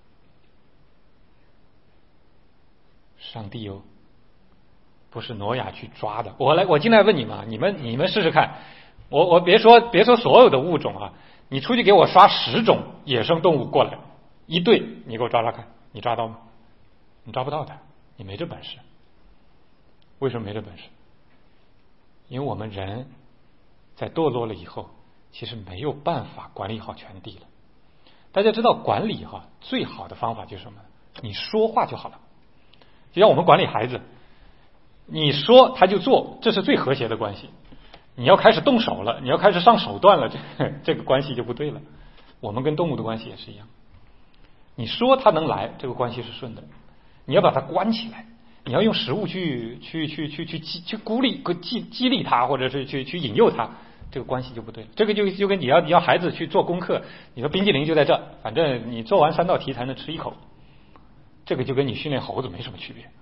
上帝哦，不是挪亚去抓的。我进来问你们，你们试试看。我别说所有的物种啊，你出去给我刷10种野生动物过来。一对，你给我抓看，你抓到吗？你抓不到的，你没这本事。为什么没这本事？因为我们人在堕落了以后，其实没有办法管理好全地了。大家知道管理最好的方法就是什么？你说话就好了。就像我们管理孩子，你说他就做，这是最和谐的关系。 你要开始动手了，你要开始上手段了，这个关系就不对了。我们跟动物的关系也是一样，你说它能来，这个关系是顺的，你要把它关起来，你要用食物去鼓励、激励它，或者是去引诱它，这个关系就不对。这个就跟你要孩子去做功课，你说冰激凌就在这，反正你做完3道题才能吃1口，这个就跟你训练猴子没什么区别。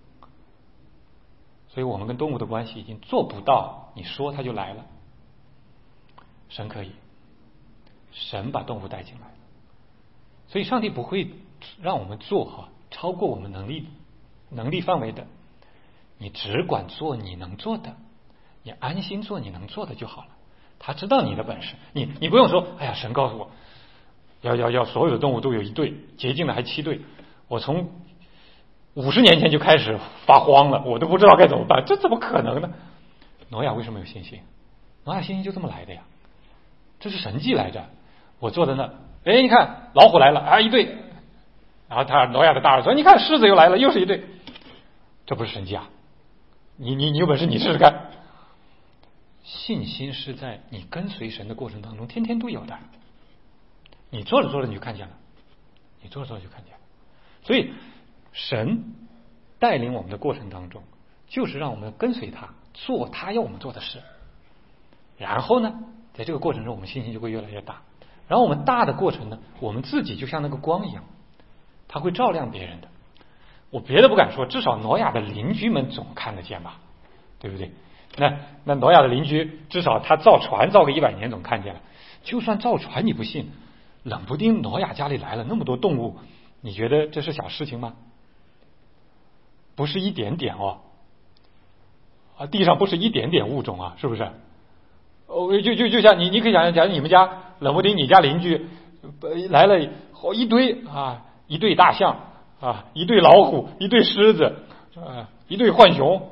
所以我们跟动物的关系已经做不到你说它就来了。神可以，神把动物带进来，所以上帝不会让我们做超过我们能力范围的，你只管做你能做的，你安心做你能做的就好了。他知道你的本事，你不用说，哎呀，神告诉我要所有的动物都有1对，洁净的还7对，我从50年前就开始发慌了，我都不知道该怎么办，这怎么可能呢？挪亚为什么有信心？挪亚信心就这么来的呀，这是神迹来着。我坐在那，哎，你看老虎来了啊，1对，然后挪亚的大儿子说，你看狮子又来了，又是1对，这不是神迹啊？你有本事你试试看。信心是在你跟随神的过程当中天天都有的，你做着做着你就看见了，你做着做着就看见了。所以神带领我们的过程当中，就是让我们跟随他，做他要我们做的事。然后呢，在这个过程中，我们信心就会越来越大。然后我们大的过程呢，我们自己就像那个光一样，它会照亮别人的。我别的不敢说，至少挪亚的邻居们总看得见吧，对不对？那挪亚的邻居，至少他造船造个100年总看见了。就算造船你不信，冷不丁挪亚家里来了那么多动物，你觉得这是小事情吗？不是一点点哦，地上不是一点点物种啊，是不是？就像你可以想象，假如你们家冷不丁你家邻居来了1堆1对大象1对老虎1对狮子1对浣熊，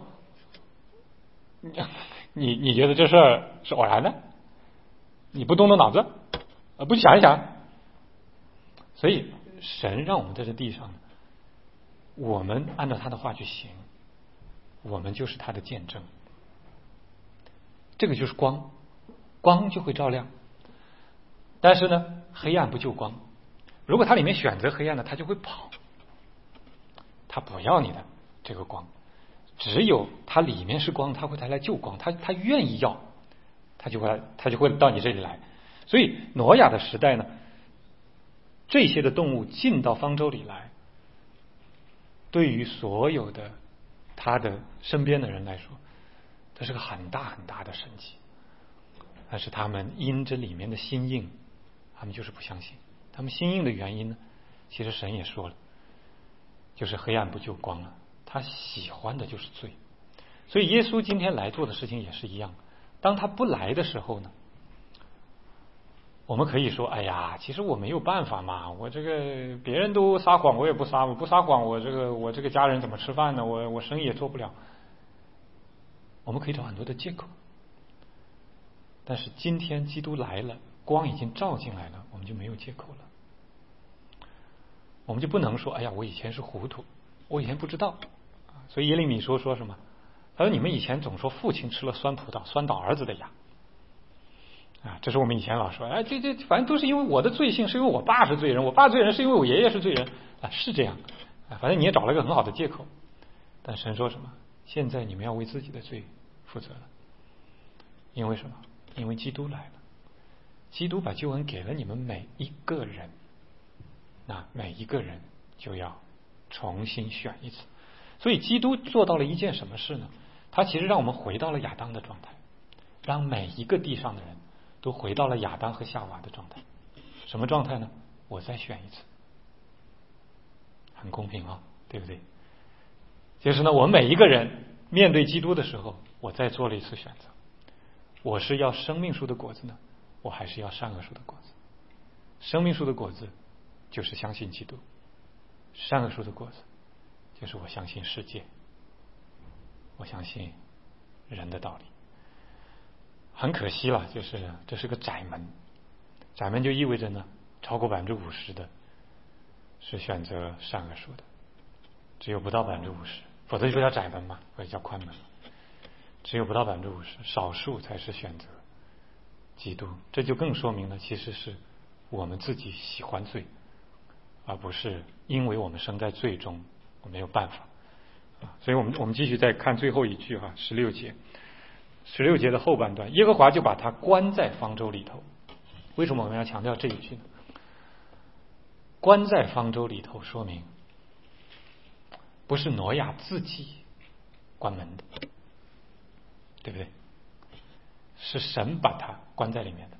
你觉得这事儿是偶然的？你不动动脑子不想一想？所以神让我们在这地上，我们按照他的话去行，我们就是他的见证。这个就是光，光就会照亮。但是呢，黑暗不救光。如果它里面选择黑暗呢，它就会跑，它不要你的这个光。只有它里面是光，它会来救光，它愿意要，它就会到你这里来。所以挪亚的时代呢，这些的动物进到方舟里来，对于所有的他的身边的人来说，这是个很大很大的神迹。但是他们因这里面的心硬，他们就是不相信。他们心硬的原因呢，其实神也说了，就是黑暗不救光了，他喜欢的就是罪。所以耶稣今天来做的事情也是一样，当他不来的时候呢，我们可以说，哎呀，其实我没有办法嘛，我这个别人都撒谎我也不撒，我不撒谎我这个家人怎么吃饭呢？我生意也做不了。我们可以找很多的借口，但是今天基督来了，光已经照进来了，我们就没有借口了。我们就不能说，哎呀，我以前是糊涂，我以前不知道。所以耶利米说什么？他说你们以前总说父亲吃了酸葡萄酸倒儿子的牙这是我们以前老说，这反正都是因为我的罪性，是因为我爸是罪人，我爸罪人是因为我爷爷是罪人是这样反正你也找了一个很好的借口。但神说什么？现在你们要为自己的罪负责了。因为什么？因为基督来了，基督把救恩给了你们每一个人，那每一个人就要重新选一次。所以基督做到了一件什么事呢？他其实让我们回到了亚当的状态，让每一个地上的人都回到了亚当和夏娃的状态。什么状态呢？我再选一次，很公平对不对？就是呢，我们每一个人面对基督的时候，我再做了一次选择，我是要生命树的果子呢，我还是要善恶树的果子？生命树的果子就是相信基督，善恶树的果子就是我相信世界，我相信人的道理。很可惜了，就是这是个窄门，窄门就意味着呢，超过50%的是选择善恶树的，只有不到50%，否则就叫窄门嘛，或者叫宽门。 只有不到50%，少数才是选择基督。这就更说明了，其实是我们自己喜欢罪，而不是因为我们生在罪中，我没有办法。所以我们继续再看最后一句哈，16节的后半段，耶和华就把他关在方舟里头。为什么我们要强调这一句呢？关在方舟里头，说明不是挪亚自己关门的，对不对？是神把他关在里面的。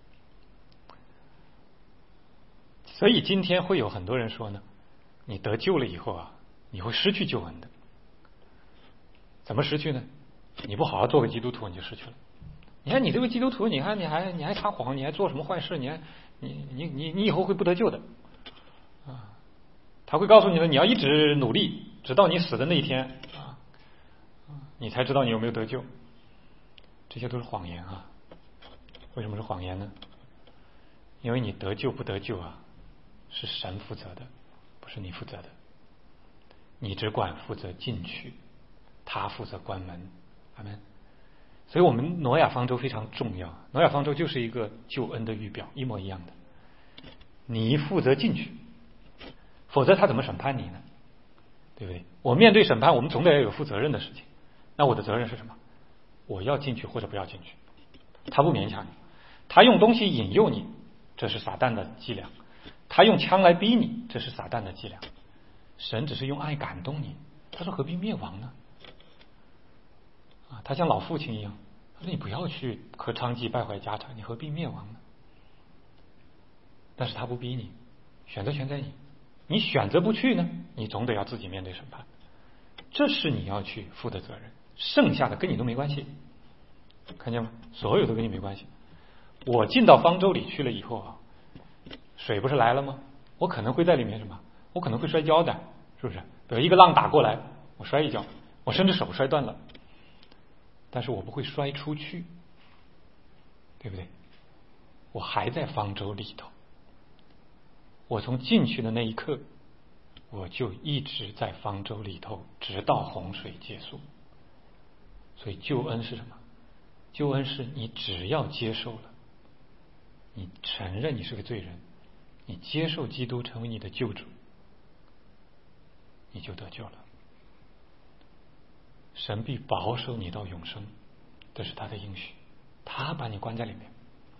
所以今天会有很多人说呢，你得救了以后啊，你会失去救恩的。怎么失去呢？你不好好做个基督徒，你就失去了。你看你这个基督徒，你看你还撒谎，你还做什么坏事？你以后会不得救的啊！他会告诉你的，你要一直努力，直到你死的那一天啊，你才知道你有没有得救。这些都是谎言啊！为什么是谎言呢？因为你得救不得救啊，是神负责的，不是你负责的。你只管负责进去，他负责关门。阿们。所以我们挪亚方舟非常重要。挪亚方舟就是一个救恩的预表，一模一样的。你负责进去，否则他怎么审判你呢？对不对？我面对审判，我们总得要有负责任的事情。那我的责任是什么？我要进去或者不要进去。他不勉强你，他用东西引诱你，这是撒旦的伎俩；他用枪来逼你，这是撒旦的伎俩。神只是用爱感动你，他说何必灭亡呢？他像老父亲一样，他说你不要去磕娼妓败坏家产，你何必灭亡呢？但是他不逼你，选择权在你。你选择不去呢，你总得要自己面对审判，这是你要去负的责任。剩下的跟你都没关系，看见吗？所有都跟你没关系。我进到方舟里去了以后啊，水不是来了吗？我可能会在里面什么？我可能会摔跤的，是不是？比如一个浪打过来，我摔一跤，我甚至手摔断了，但是我不会摔出去，对不对？我还在方舟里头。我从进去的那一刻，我就一直在方舟里头，直到洪水结束。所以救恩是什么？救恩是你只要接受了，你承认你是个罪人，你接受基督成为你的救主，你就得救了。神必保守你到永生，这是他的应许，他把你关在里面。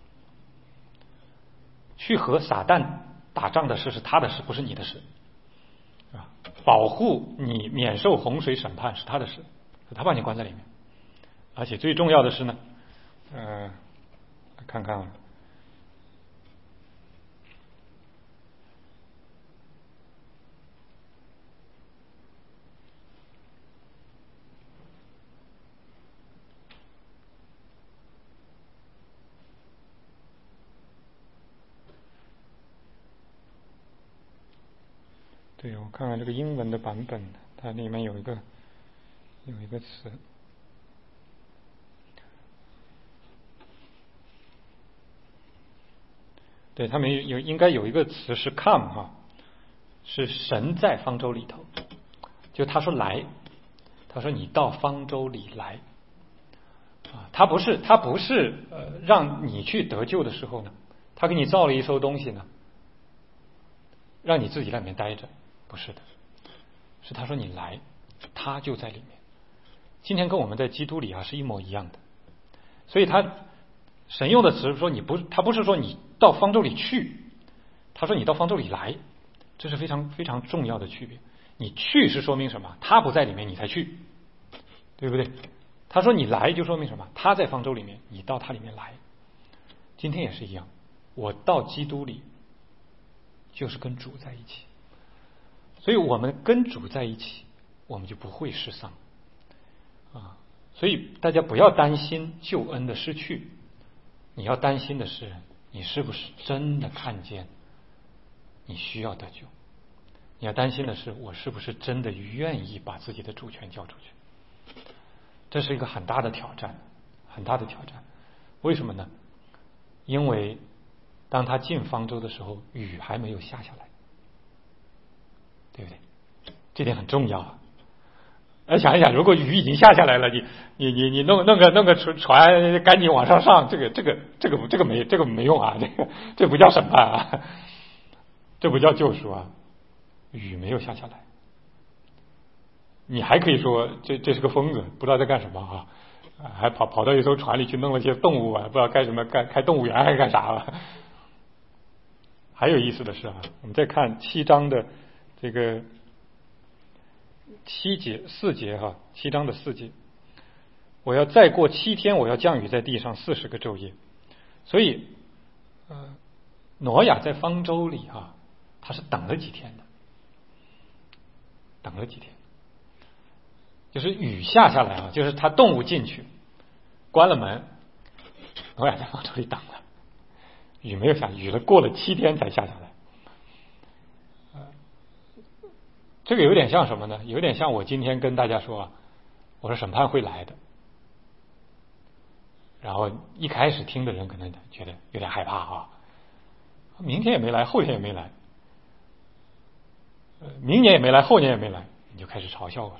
去和撒旦打仗的事是他的事，不是你的事，保护你免受洪水审判是他的事，是他把你关在里面。而且最重要的是呢，看看对，我看看这个英文的版本，它里面有一个词。对，他们应该有一个词是 come 哈，是神在方舟里头，就他说来，他说你到方舟里来啊，他不是让你去得救的时候呢，他给你造了一艘东西呢，让你自己在里面待着，不是的，是他说你来，他就在里面。今天跟我们在基督里啊是一模一样的，所以神用的词是说他不是说你到方舟里去，他说你到方舟里来，这是非常非常重要的区别。你去是说明什么？他不在里面你才去，对不对？他说你来就说明什么？他在方舟里面，你到他里面来。今天也是一样，我到基督里就是跟主在一起，所以我们跟主在一起，我们就不会失丧啊。所以大家不要担心救恩的失去，你要担心的是你是不是真的看见你需要得救，你要担心的是我是不是真的愿意把自己的主权交出去。这是一个很大的挑战，很大的挑战。为什么呢？因为当他进方舟的时候，雨还没有下下来，对不对？这点很重要啊。 想一想，如果雨已经下来了，你弄个船赶紧往上，这个没用啊，这不叫审判啊，这不叫救赎啊，雨没有下来，你还可以说这是个疯子，不知道在干什么啊，还跑到一艘船里去弄了些动物啊，不知道干什么，开动物园还是干啥了。还有意思的是啊，我们再看7章的这个4节哈，7章的4节，我要再过7天，我要降雨在地上40个昼夜。所以挪亚在方舟里啊，他是等了几天的，就是雨下来啊，就是他动物进去，关了门，挪亚在方舟里等了，雨没有下，雨了过了7天才下来。这个有点像什么呢？有点像我今天跟大家说，我说审判会来的，然后一开始听的人可能觉得有点害怕啊，明天也没来，后天也没来，明年也没来，后年也没来，你就开始嘲笑我了。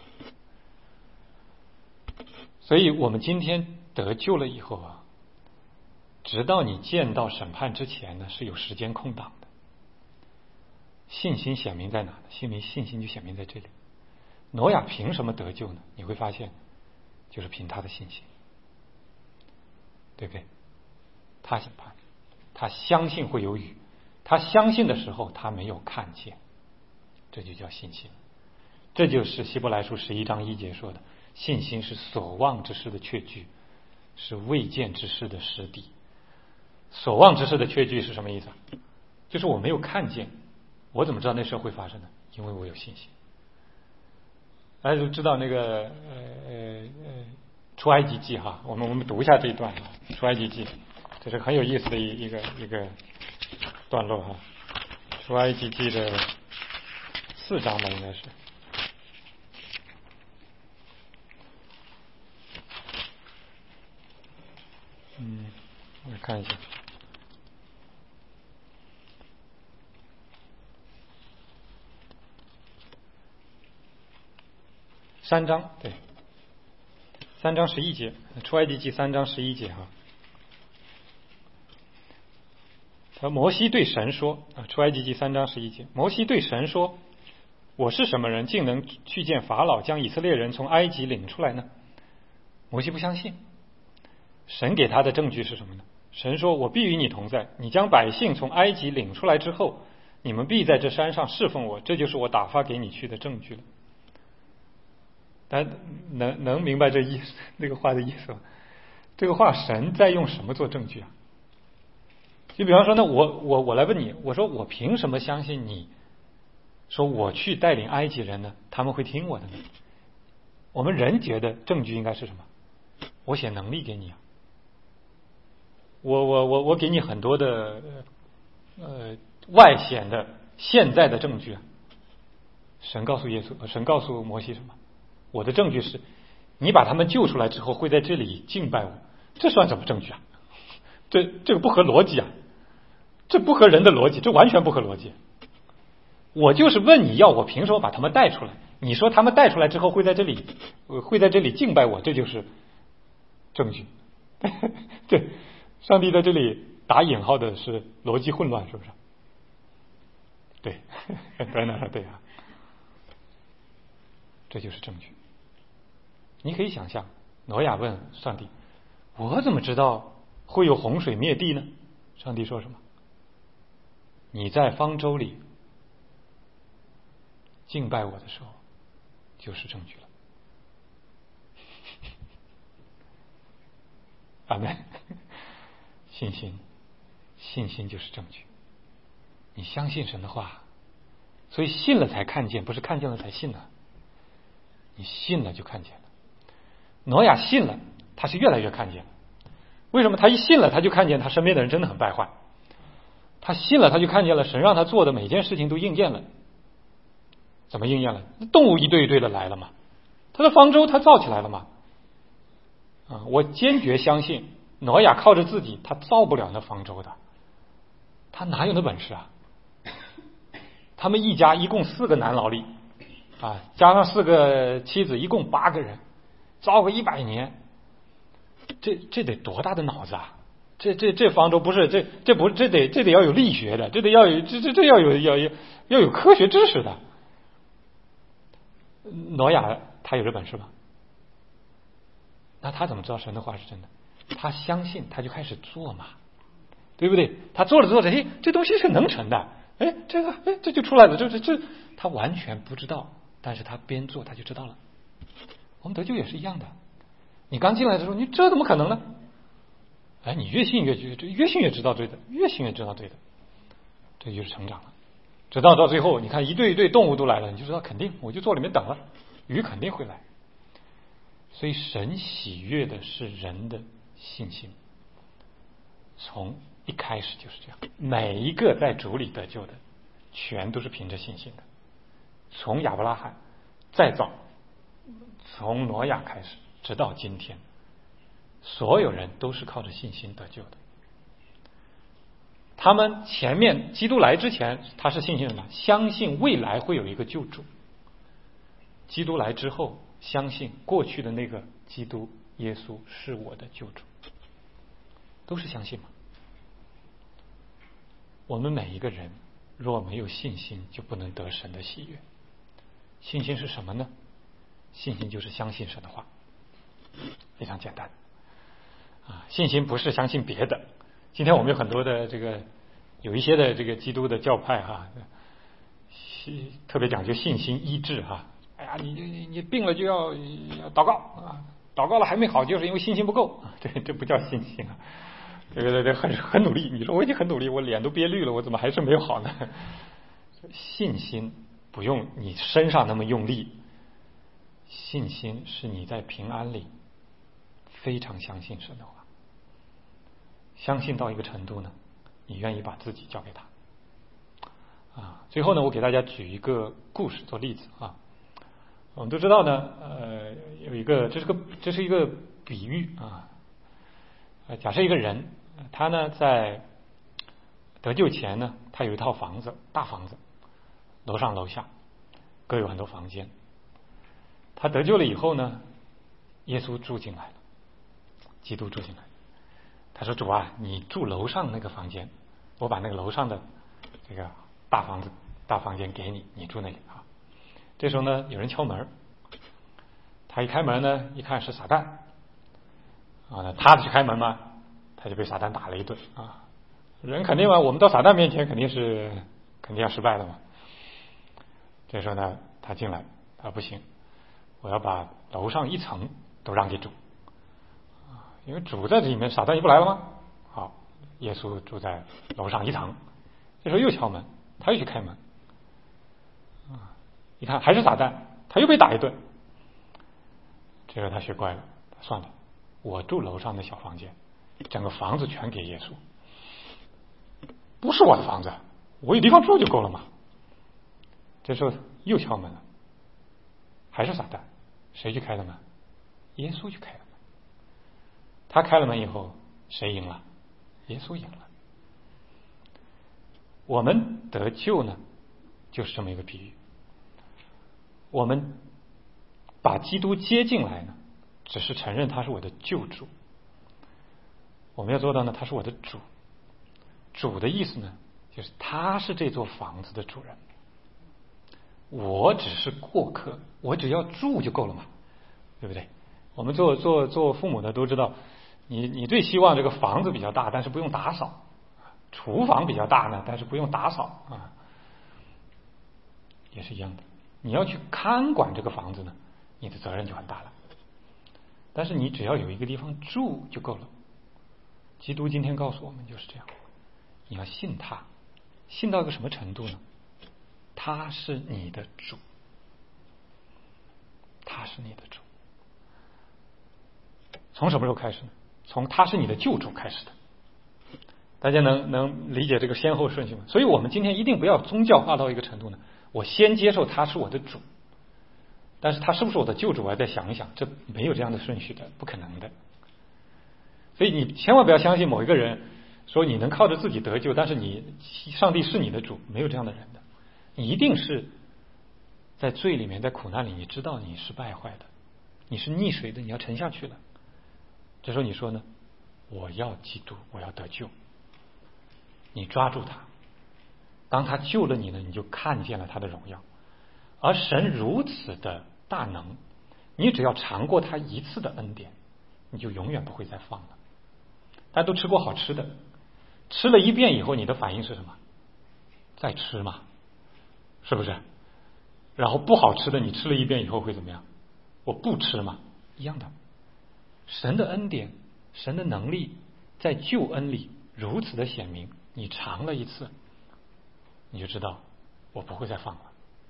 所以我们今天得救了以后啊，直到你见到审判之前呢，是有时间空档的。信心显明在哪呢？信心就显明在这里。挪亚凭什么得救呢？你会发现，就是凭他的信心，对不对？他审判，他相信会有雨，他相信的时候他没有看见，这就叫信心。这就是希伯来书11章1节说的，信心是所望之事的确据，是未见之事的实底。所望之事的确据是什么意思？就是我没有看见，我怎么知道那事会发生呢？因为我有信心。大家都知道那个出埃及记哈，我们读一下这一段出埃及记，这是很有意思的一个段落哈。出埃及记的4章吧，应该是。我看一下。3章，对，3章11节，出埃及记3章11节哈。摩西对神说出埃及记3章11节，摩西对神说：“我是什么人，竟能去见法老，将以色列人从埃及领出来呢？”摩西不相信。神给他的证据是什么呢？神说：“我必与你同在，你将百姓从埃及领出来之后，你们必在这山上侍奉我，这就是我打发给你去的证据了。”大家能明白这意思，这个话的意思吗？这个话神在用什么做证据啊？就比方说，那我来问你，我说我凭什么相信你说我去带领埃及人呢？他们会听我的呢？我们人觉得证据应该是什么？我写能力给你啊，我给你很多的外显的现在的证据啊。神告诉摩西什么？我的证据是你把他们救出来之后会在这里敬拜我，这算什么证据啊？这个不合逻辑啊，这不合人的逻辑，这完全不合逻辑。我就是问你要我凭什么把他们带出来？你说他们带出来之后会在这里敬拜我，这就是证据。对，上帝在这里打引号的是逻辑混乱，是不是？对，对啊，这就是证据。你可以想象，挪亚问上帝：“我怎么知道会有洪水灭地呢？”上帝说什么？你在方舟里敬拜我的时候，就是证据了。阿们。信心就是证据。你相信神的话，所以信了才看见，不是看见了才信了。你信了就看见了。挪亚信了，他是越来越看见。为什么？他一信了，他就看见他身边的人真的很败坏。他信了，他就看见了神让他做的每件事情都应验了。怎么应验了？动物一对一对的来了嘛，他的方舟他造起来了嘛。我坚决相信挪亚靠着自己他造不了那方舟的，他哪有那本事啊？他们一家一共4个男劳力， 加上4个妻子，一共8个人，造个100年，这得多大的脑子啊！这方舟不是这得要有力学的，这得要有这要有科学知识的。挪亚他有这本事吗？那他怎么知道神的话是真的？他相信，他就开始做嘛，对不对？他做着做着，这东西是能成的，这就出来了，这他完全不知道，但是他边做他就知道了。我们得救也是一样的，你刚进来的时候，你这怎么可能呢？你越信越知道对的，越信越知道对的，这就是成长了。直到最后，你看一对动物都来了，你就知道肯定，我就坐里面等了，鱼肯定会来。所以神喜悦的是人的信心，从一开始就是这样。每一个在主里得救的，全都是凭着信心的。从亚伯拉罕再早，从挪亚开始，直到今天，所有人都是靠着信心得救的。他们前面基督来之前，他是信心什么？相信未来会有一个救主。基督来之后，相信过去的那个基督耶稣是我的救主，都是相信嘛。我们每一个人若没有信心，就不能得神的喜悦。信心是什么呢？信心就是相信神的话，非常简单信心不是相信别的。今天我们有很多的有一些的基督的教派特别讲究信心医治你病了就要祷告祷告了还没好，就是因为信心不够这不叫信心这很努力。你说我已经很努力，我脸都憋绿了，我怎么还是没有好呢？信心不用你身上那么用力，信心是你在平安里非常相信神的话，相信到一个程度呢，你愿意把自己交给他最后呢，我给大家举一个故事做例子我们都知道呢，有一个这是一个比喻假设一个人，他呢在得救前呢，他有一套房子，大房子，楼上楼下各有很多房间。他得救了以后呢，耶稣住进来了，基督住进来。他说：“主啊，你住楼上那个房间，我把那个楼上的这个大房间给你，你住那里这时候呢，有人敲门，他一开门呢，一看是撒旦他去开门嘛，他就被撒旦打了一顿人肯定嘛，我们到撒旦面前肯定要失败的嘛。这时候呢，他进来，他说不行，我要把楼上1层都让给主因为主在这里面，撒旦就不来了吗？好，耶稣住在楼上1层。这时候又敲门，他又去开门一看还是撒旦，他又被打一顿。这时候他学乖了，算了，我住楼上的小房间，整个房子全给耶稣，不是我的房子，我有地方住就够了嘛。这时候又敲门了，还是撒旦，谁去开的门？耶稣去开的门。他开了门以后，谁赢了？耶稣赢了。我们得救呢，就是这么一个比喻。我们把基督接进来呢，只是承认他是我的救主。我们要做到呢，他是我的主。主的意思呢，就是他是这座房子的主人，我只是过客，我只要住就够了嘛，对不对？我们做父母的都知道，你最希望这个房子比较大，但是不用打扫；厨房比较大呢，但是不用打扫也是一样的。你要去看管这个房子呢，你的责任就很大了。但是你只要有一个地方住就够了。基督今天告诉我们就是这样，你要信他，信到一个什么程度呢？他是你的主，他是你的主。从什么时候开始呢？从他是你的救主开始的。大家能理解这个先后顺序吗？所以我们今天一定不要宗教化到一个程度呢，我先接受他是我的主，但是他是不是我的救主，我要再想一想，这没有这样的顺序的，不可能的。所以你千万不要相信某一个人说你能靠着自己得救，但是上帝是你的主，没有这样的人的。你一定是在罪里面，在苦难里，你知道你是败坏的，你是溺水的，你要沉下去了。这时候你说呢？我要基督，我要得救。你抓住他，当他救了你呢，你就看见了他的荣耀。而神如此的大能，你只要尝过他一次的恩典，你就永远不会再放了。大家都吃过好吃的，吃了一遍以后，你的反应是什么？再吃嘛，是不是？然后不好吃的，你吃了一遍以后会怎么样？我不吃嘛，一样的。神的恩典，神的能力，在救恩里如此的显明，你尝了一次，你就知道我不会再放了。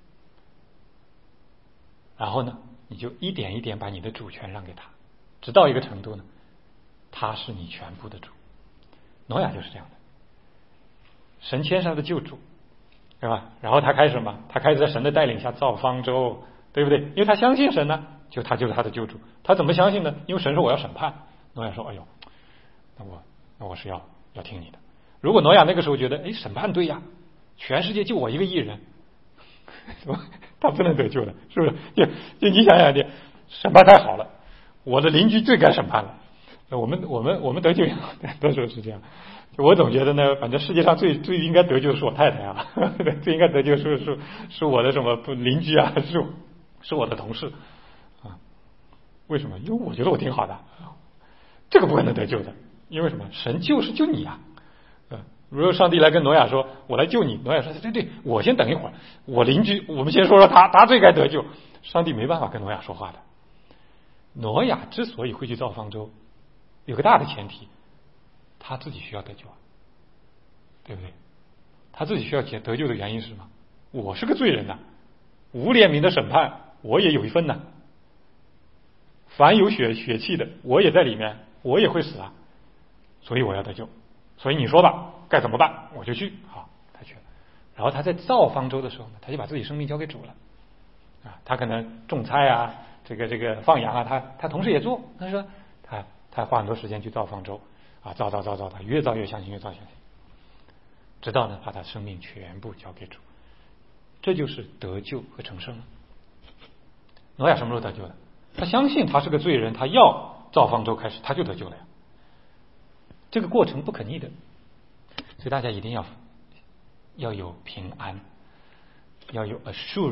然后呢，你就一点一点把你的主权让给他，直到一个程度呢，他是你全部的主。挪亚就是这样的，神签上的救主，对吧？然后他开始嘛，他开始在神的带领下造方舟，对不对？因为他相信神呢，他就是他的救主。他怎么相信呢？因为神说我要审判。挪亚说：“哎呦，那我是要听你的。”如果挪亚那个时候觉得，哎，审判对呀，全世界就我一个义人，他不能得救的，是不是？就你想想，审判太好了，我的邻居最该审判了。我们得救多数是这样。就我总觉得呢，反正世界上最应该得救的是我太太啊，最应该得救是我的什么邻居啊，是我的同事啊。为什么？因为我觉得我挺好的，这个不可能得救的。因为什么？神救是救你啊。如果上帝来跟挪亚说：“我来救你。”挪亚说：“对，我先等一会儿，我邻居，我们先说他最该得救。”上帝没办法跟挪亚说话的。挪亚之所以会去造方舟，有个大的前提，他自己需要得救啊，对不对？他自己需要得救的原因是什么？我是个罪人呐，无怜悯的审判我也有一份呐。凡有血气的，我也在里面，我也会死啊，所以我要得救。所以你说吧，该怎么办？我就去。好，他去了。然后他在造方舟的时候呢，他就把自己生命交给主了啊。他可能种菜啊，这个放羊啊，他同时也做。他说他花很多时间去造方舟啊，造，他越造越相信，越造越相信，直到呢把他生命全部交给主。这就是得救和成圣了。挪亚什么时候得救的？他相信他是个罪人，他要造方舟开始，他就得救了呀。这个过程不可逆的，所以大家一定要有平安，要有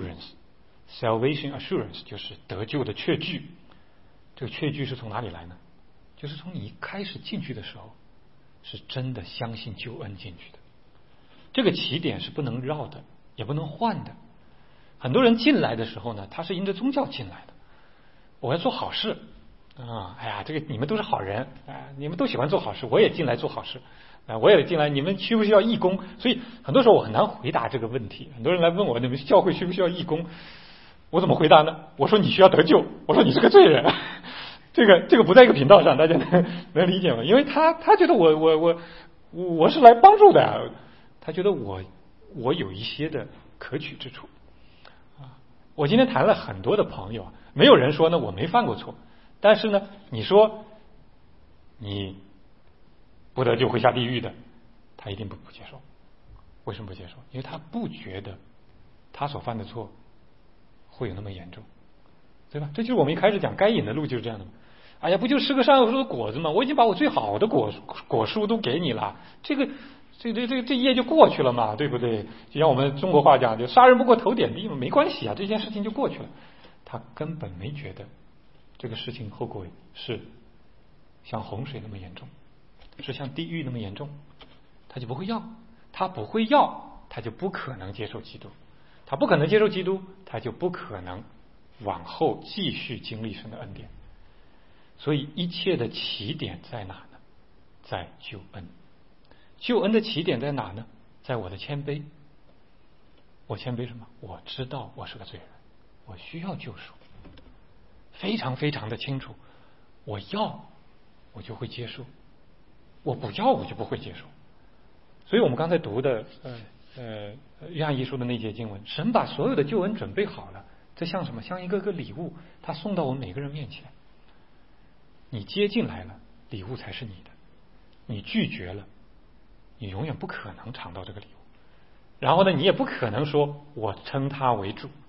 assurance。salvation assurance 就是得救的确据。这个确据是从哪里来呢？就是从你一开始进去的时候是真的相信救恩进去的。这个起点是不能绕的，也不能换的。很多人进来的时候呢，他是因着宗教进来的，我要做好事啊！哎呀，这个你们都是好人啊，你们都喜欢做好事，我也进来做好事啊，我也进来。你们需不需要义工？所以很多时候我很难回答这个问题。很多人来问我，你们教会需不需要义工？我怎么回答呢？我说你需要得救，我说你是个罪人。这个不在一个频道上，大家能理解吗？因为他觉得我是来帮助的，他觉得我有一些的可取之处啊。我今天谈了很多的朋友，没有人说呢我没犯过错，但是呢，你说你不得救会下地狱的，他一定不接受。为什么不接受？因为他不觉得他所犯的错会有那么严重，对吧？这就是我们一开始讲该隐的路就是这样的嘛。哎呀，不就吃个善恶树的果子吗？我已经把我最好的果树都给你了，这一页就过去了嘛，对不对？就像我们中国话讲，就杀人不过头点地嘛，没关系啊，这件事情就过去了。他根本没觉得这个事情后果是像洪水那么严重，是像地狱那么严重，他就不会要，他不会要，他就不可能接受基督，他不可能接受基督，他就不可能往后继续经历神的恩典。所以一切的起点在哪呢？在救恩。救恩的起点在哪呢？在我的谦卑。我谦卑什么？我知道我是个罪人，我需要救赎，非常非常的清楚。我要，我就会接受；我不要，我就不会接受。所以我们刚才读的约翰一书的那节经文，神把所有的救恩准备好了，这像什么？像一个个礼物，他送到我们每个人面前。你接进来了，礼物才是你的；你拒绝了，你永远不可能尝到这个礼物。然后呢，你也不可能说我称他为主，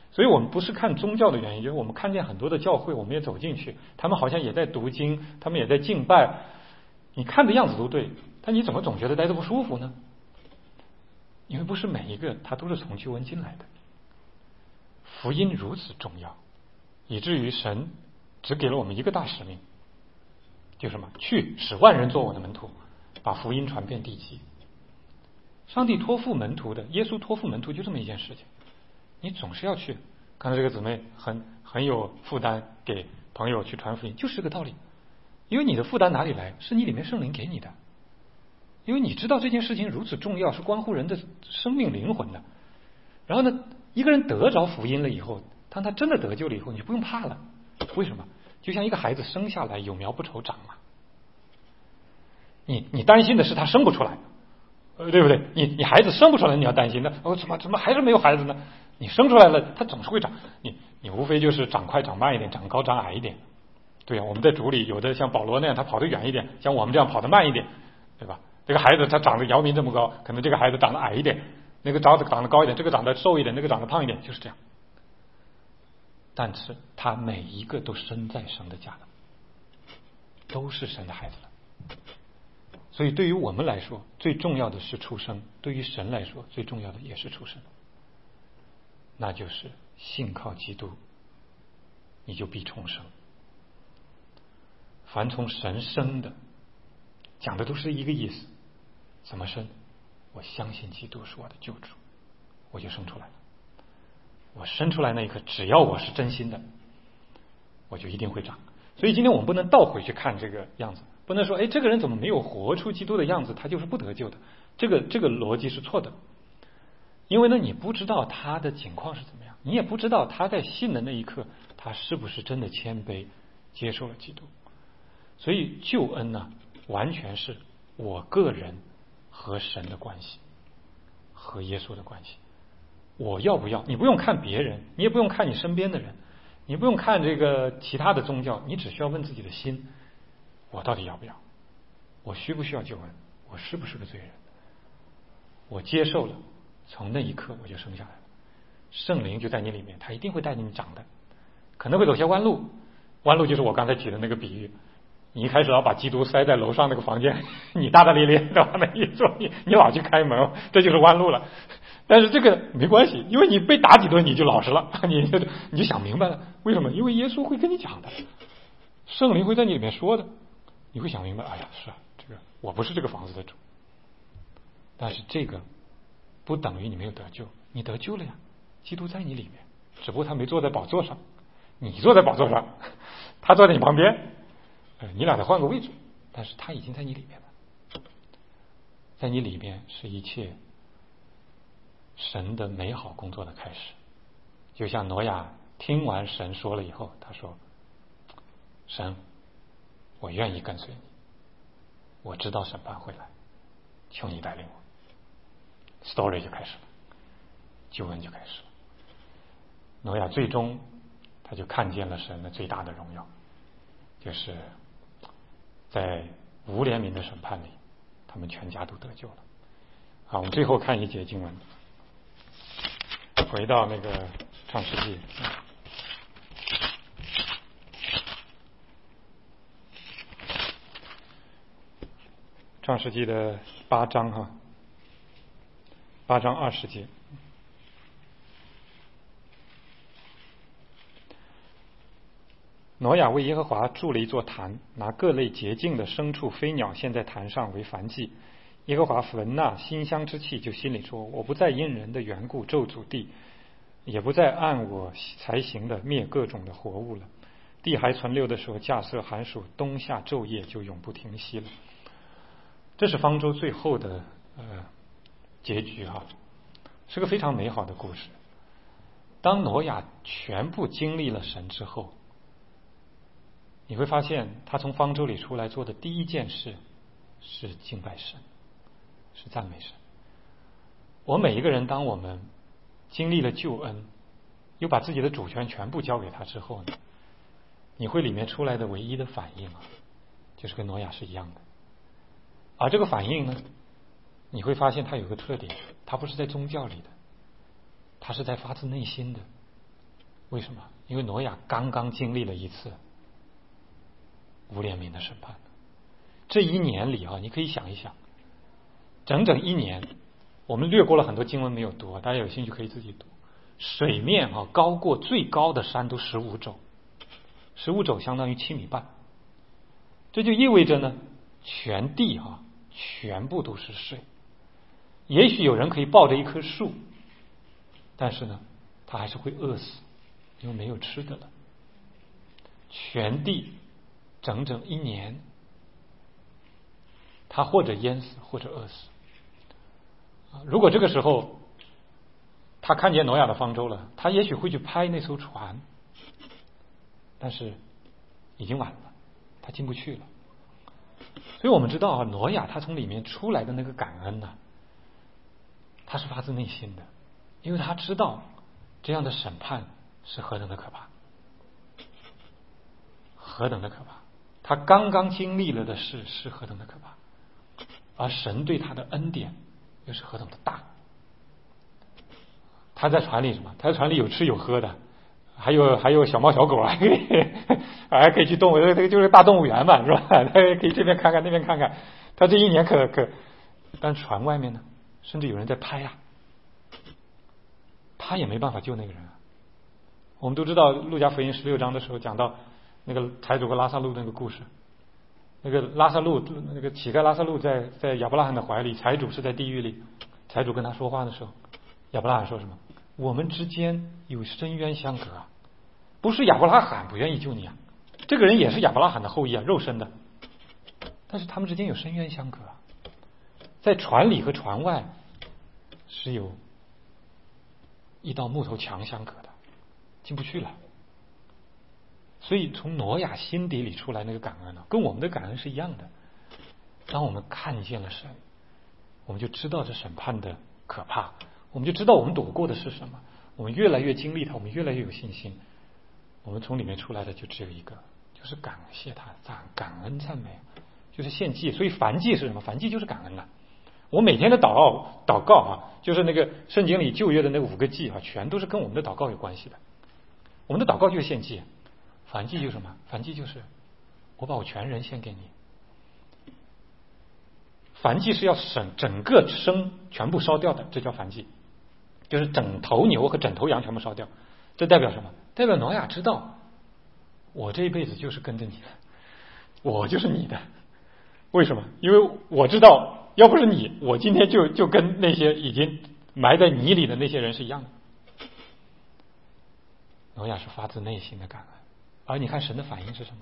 所以我们不是看宗教的原因，就是我们看见很多的教会，我们也走进去，他们好像也在读经，他们也在敬拜，你看的样子都对，但你怎么总觉得待着不舒服呢？因为不是每一个他都是从救恩进来的。福音如此重要，以至于神只给了我们一个大使命，就是什么？去使万人做我的门徒，把福音传遍地极。上帝托付门徒的，耶稣托付门徒就这么一件事情，你总是要去。刚才这个姊妹很有负担，给朋友去传福音，就是这个道理。因为你的负担哪里来？是你里面圣灵给你的。因为你知道这件事情如此重要，是关乎人的生命灵魂的。然后呢，一个人得着福音了以后，当他真的得救了以后，你就不用怕了。为什么？就像一个孩子生下来有苗不愁长嘛。你担心的是他生不出来，对不对？你孩子生不出来，你要担心的。怎么还是没有孩子呢？你生出来了，他总是会长。你无非就是长快长慢一点，长高长矮一点。对啊，我们在主里有的像保罗那样，他跑得远一点，像我们这样跑得慢一点，对吧？这个孩子他长得姚明这么高，可能这个孩子长得矮一点，那个长得高一点，这个长得瘦一点，那个长得胖一点，就是这样。但是他每一个都生在神的家了，都是神的孩子了。所以对于我们来说，最重要的是出生；对于神来说，最重要的也是出生。那就是信靠基督，你就必重生。凡从神生的，讲的都是一个意思。怎么生？我相信基督是我的救主，我就生出来了。我生出来那一刻，只要我是真心的，我就一定会长。所以今天我们不能倒回去看这个样子，不能说这个人怎么没有活出基督的样子，他就是不得救的。这个逻辑是错的。因为呢，你不知道他的情况是怎么样，你也不知道他在信的那一刻，他是不是真的谦卑接受了基督。所以救恩呢，完全是我个人和神的关系，和耶稣的关系。我要不要？你不用看别人，你也不用看你身边的人，你不用看这个其他的宗教，你只需要问自己的心：我到底要不要？我需不需要救恩？我是不是个罪人？我接受了，从那一刻我就生下来了。圣灵就在你里面，他一定会带你长的，可能会走些弯路。弯路就是我刚才举的那个比喻。你一开始要把基督塞在楼上那个房间，你大大咧咧的往那一坐，你老去开门，这就是弯路了。但是这个没关系，因为你被打几顿你就老实了，你就想明白了。为什么？因为耶稣会跟你讲的，圣灵会在你里面说的，你会想明白。哎呀，是啊，这个我不是这个房子的主，但是这个不等于你没有得救，你得救了呀，基督在你里面，只不过他没坐在宝座上，你坐在宝座上，他坐在你旁边。你俩得换个位置，但是他已经在你里面了，在你里面是一切神的美好工作的开始。就像挪亚听完神说了以后，他说：神，我愿意跟随你，我知道审判会来，求你带领我。 story 就开始了，救恩就开始了。挪亚最终他就看见了神的最大的荣耀，就是在无怜悯的审判里，他们全家都得救了。好，我们最后看一节经文，回到那个创世纪，创世纪的8章哈，8章20节。挪亚为耶和华筑了一座坛，拿各类洁净的牲畜飞鸟献在坛上为燔祭。耶和华闻那馨香之气，就心里说：我不再因人的缘故咒诅地，也不再按我才行的灭各种的活物了。地还存留的时候，架设寒暑冬夏昼夜就永不停息了。这是方舟最后的结局哈，是个非常美好的故事。当挪亚全部经历了神之后，你会发现他从方舟里出来做的第一件事是敬拜神，是赞美神。我每一个人，当我们经历了救恩，又把自己的主权全部交给他之后呢，你会里面出来的唯一的反应就是跟挪亚是一样的。而这个反应呢，你会发现它有个特点，它不是在宗教里的，它是在发自内心的， 为什么？因为挪亚刚刚经历了一次无怜悯的审判。这一年里啊，你可以想一想，整整一年，我们略过了很多经文没有读，大家有兴趣可以自己读。水面啊高过最高的山都15肘，15肘相当于7.5米。这就意味着呢，全地啊全部都是水。也许有人可以抱着一棵树，但是呢，他还是会饿死，因为没有吃的了。全地整整一年，他或者淹死，或者饿死。如果这个时候他看见挪亚的方舟了，他也许会去拍那艘船，但是已经晚了，他进不去了。所以我们知道啊，挪亚他从里面出来的那个感恩呢，他是发自内心的，因为他知道这样的审判是何等的可怕，何等的可怕。他刚刚经历了的事是何等的可怕，而神对他的恩典又是何等的大。他在船里什么？他在船里有吃有喝的，还有小猫小狗啊，还可以去动物，这个就是大动物园嘛，是吧？他可以这边看看那边看看。他这一年但船外面呢，甚至有人在拍啊，他也没办法救那个人啊。我们都知道路加福音16章的时候讲到那个财主和拉撒路那个故事，那个乞丐拉撒路在亚伯拉罕的怀里，财主是在地狱里。财主跟他说话的时候，亚伯拉罕说什么？我们之间有深渊相隔啊，不是亚伯拉罕不愿意救你啊，这个人也是亚伯拉罕的后裔啊，肉身的，但是他们之间有深渊相隔啊，在船里和船外是有一道木头墙相隔的，进不去了。所以从挪亚心底里出来那个感恩呢，跟我们的感恩是一样的。当我们看见了神，我们就知道这审判的可怕，我们就知道我们躲过的是什么，我们越来越经历它，我们越来越有信心。我们从里面出来的就只有一个，就是感谢他，感恩赞美，就是献祭。所以燔祭是什么？燔祭就是感恩了。我每天的祷告啊，就是那个圣经里旧约的那5个祭啊，全都是跟我们的祷告有关系的。我们的祷告就是献祭，燔祭就是什么？燔祭就是我把我全人献给你。燔祭是要整个生全部烧掉的，这叫燔祭，就是整头牛和整头羊全部烧掉。这代表什么？代表挪亚知道，我这一辈子就是跟着你的，我就是你的。为什么？因为我知道，要不是你，我今天就跟那些已经埋在泥里的那些人是一样的。挪亚是发自内心的感恩，而你看神的反应是什么？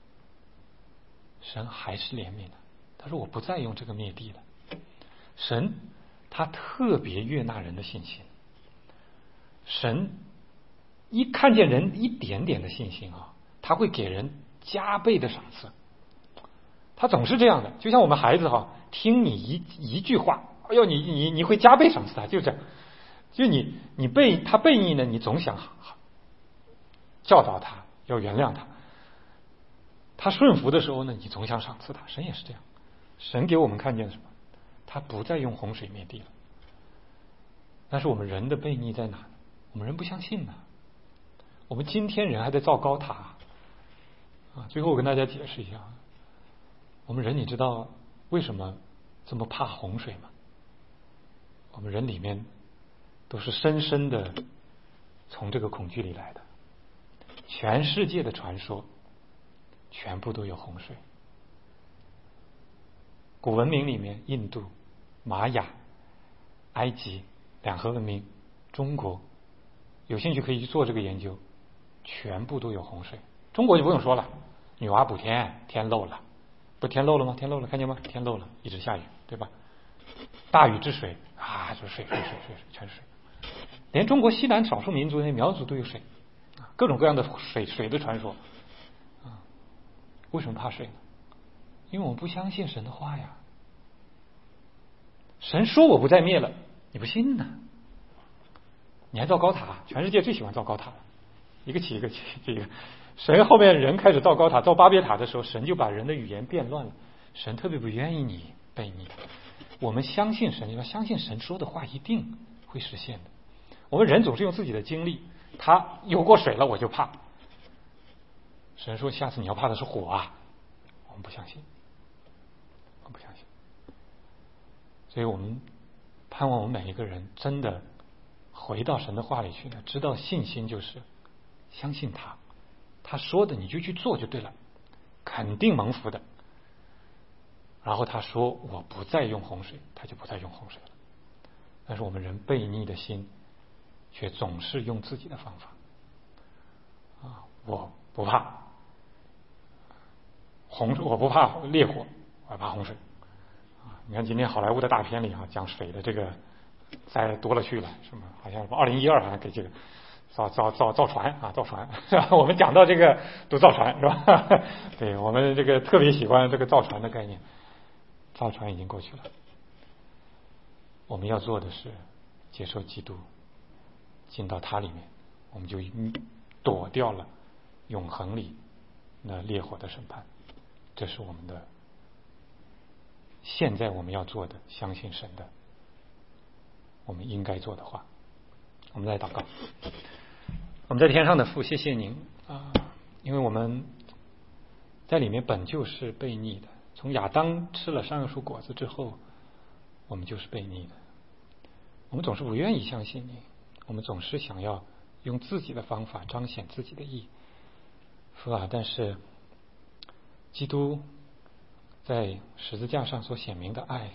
神还是怜悯的，他说我不再用这个灭地了。神他特别悦纳人的信心，神一看见人一点点的信心啊，他会给人加倍的赏赐。他总是这样的，就像我们孩子哈，听你一句话，哎呦，你会加倍赏赐他，就这样。就他悖逆呢，你总想教导他，要原谅他。他顺服的时候呢，你总想赏赐他。神也是这样，神给我们看见什么？他不再用洪水灭地了。但是我们人的悖逆在哪呢？我们人不相信呢。我们今天人还在造高塔啊！最后我跟大家解释一下，我们人你知道为什么这么怕洪水吗？我们人里面都是深深的从这个恐惧里来的。全世界的传说全部都有洪水。古文明里面，印度、玛雅、埃及、两河文明、中国，有兴趣可以去做这个研究，全部都有洪水。中国就不用说了，女娲补天，天漏了，不天漏了吗？天漏了，看见吗？天漏了，一直下雨，对吧？大禹治水啊，就是水，全是水。连中国西南少数民族那苗族都有水，各种各样的水的传说啊。为什么怕水呢？因为我们不相信神的话呀。神说我不再灭了，你不信呢？你还造高塔？全世界最喜欢造高塔了，一个起一个。神后面人开始造高塔，造巴别塔的时候，神就把人的语言变乱了。神特别不愿意你悖逆。我们相信神，要相信神说的话一定会实现的。我们人总是用自己的经历他有过水了我就怕。神说下次你要怕的是火啊，我们不相信，我们不相信。所以我们盼望我们每一个人真的回到神的话里去呢，知道信心就是相信他说的你就去做就对了，肯定蒙福的。然后他说我不再用洪水，他就不再用洪水了。但是我们人悖逆的心却总是用自己的方法啊，我不怕我不怕烈火，我怕洪水啊！你看今天好莱坞的大片里讲水的这个灾多了去了，是吗？好像2012好像给这个造船啊，造船是吧？我们讲到这个都造船是吧？对，我们这个特别喜欢这个造船的概念。造船已经过去了，我们要做的是接受基督，进到他里面，我们就躲掉了永恒里那烈火的审判。这是我们的现在我们要做的，相信神的我们应该做的话。我们再祷告。我们在天上的父，谢谢您啊，因为我们在里面本就是悖逆的，从亚当吃了善恶树果子之后，我们就是悖逆的。我们总是不愿意相信你，我们总是想要用自己的方法彰显自己的义，父啊！但是基督在十字架上所显明的爱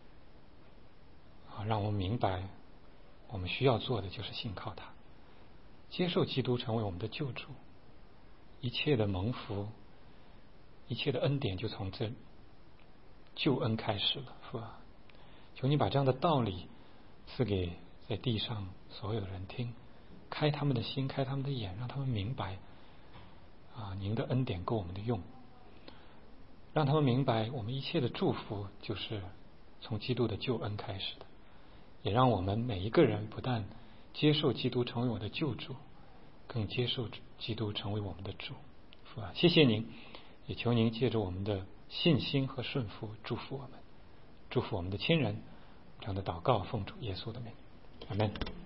啊，让我们明白我们需要做的就是信靠他，接受基督成为我们的救主，一切的蒙福，一切的恩典就从这救恩开始了，父啊！求你把这样的道理赐给在地上所有的人听，开他们的心，开他们的眼，让他们明白啊，您的恩典够我们的用，让他们明白我们一切的祝福就是从基督的救恩开始的，也让我们每一个人不但接受基督成为我的救主，更接受基督成为我们的主。是吧？谢谢您，也求您借着我们的信心和顺服祝福我们，祝福我们的亲人。这样的祷告奉主耶稣的名，阿们。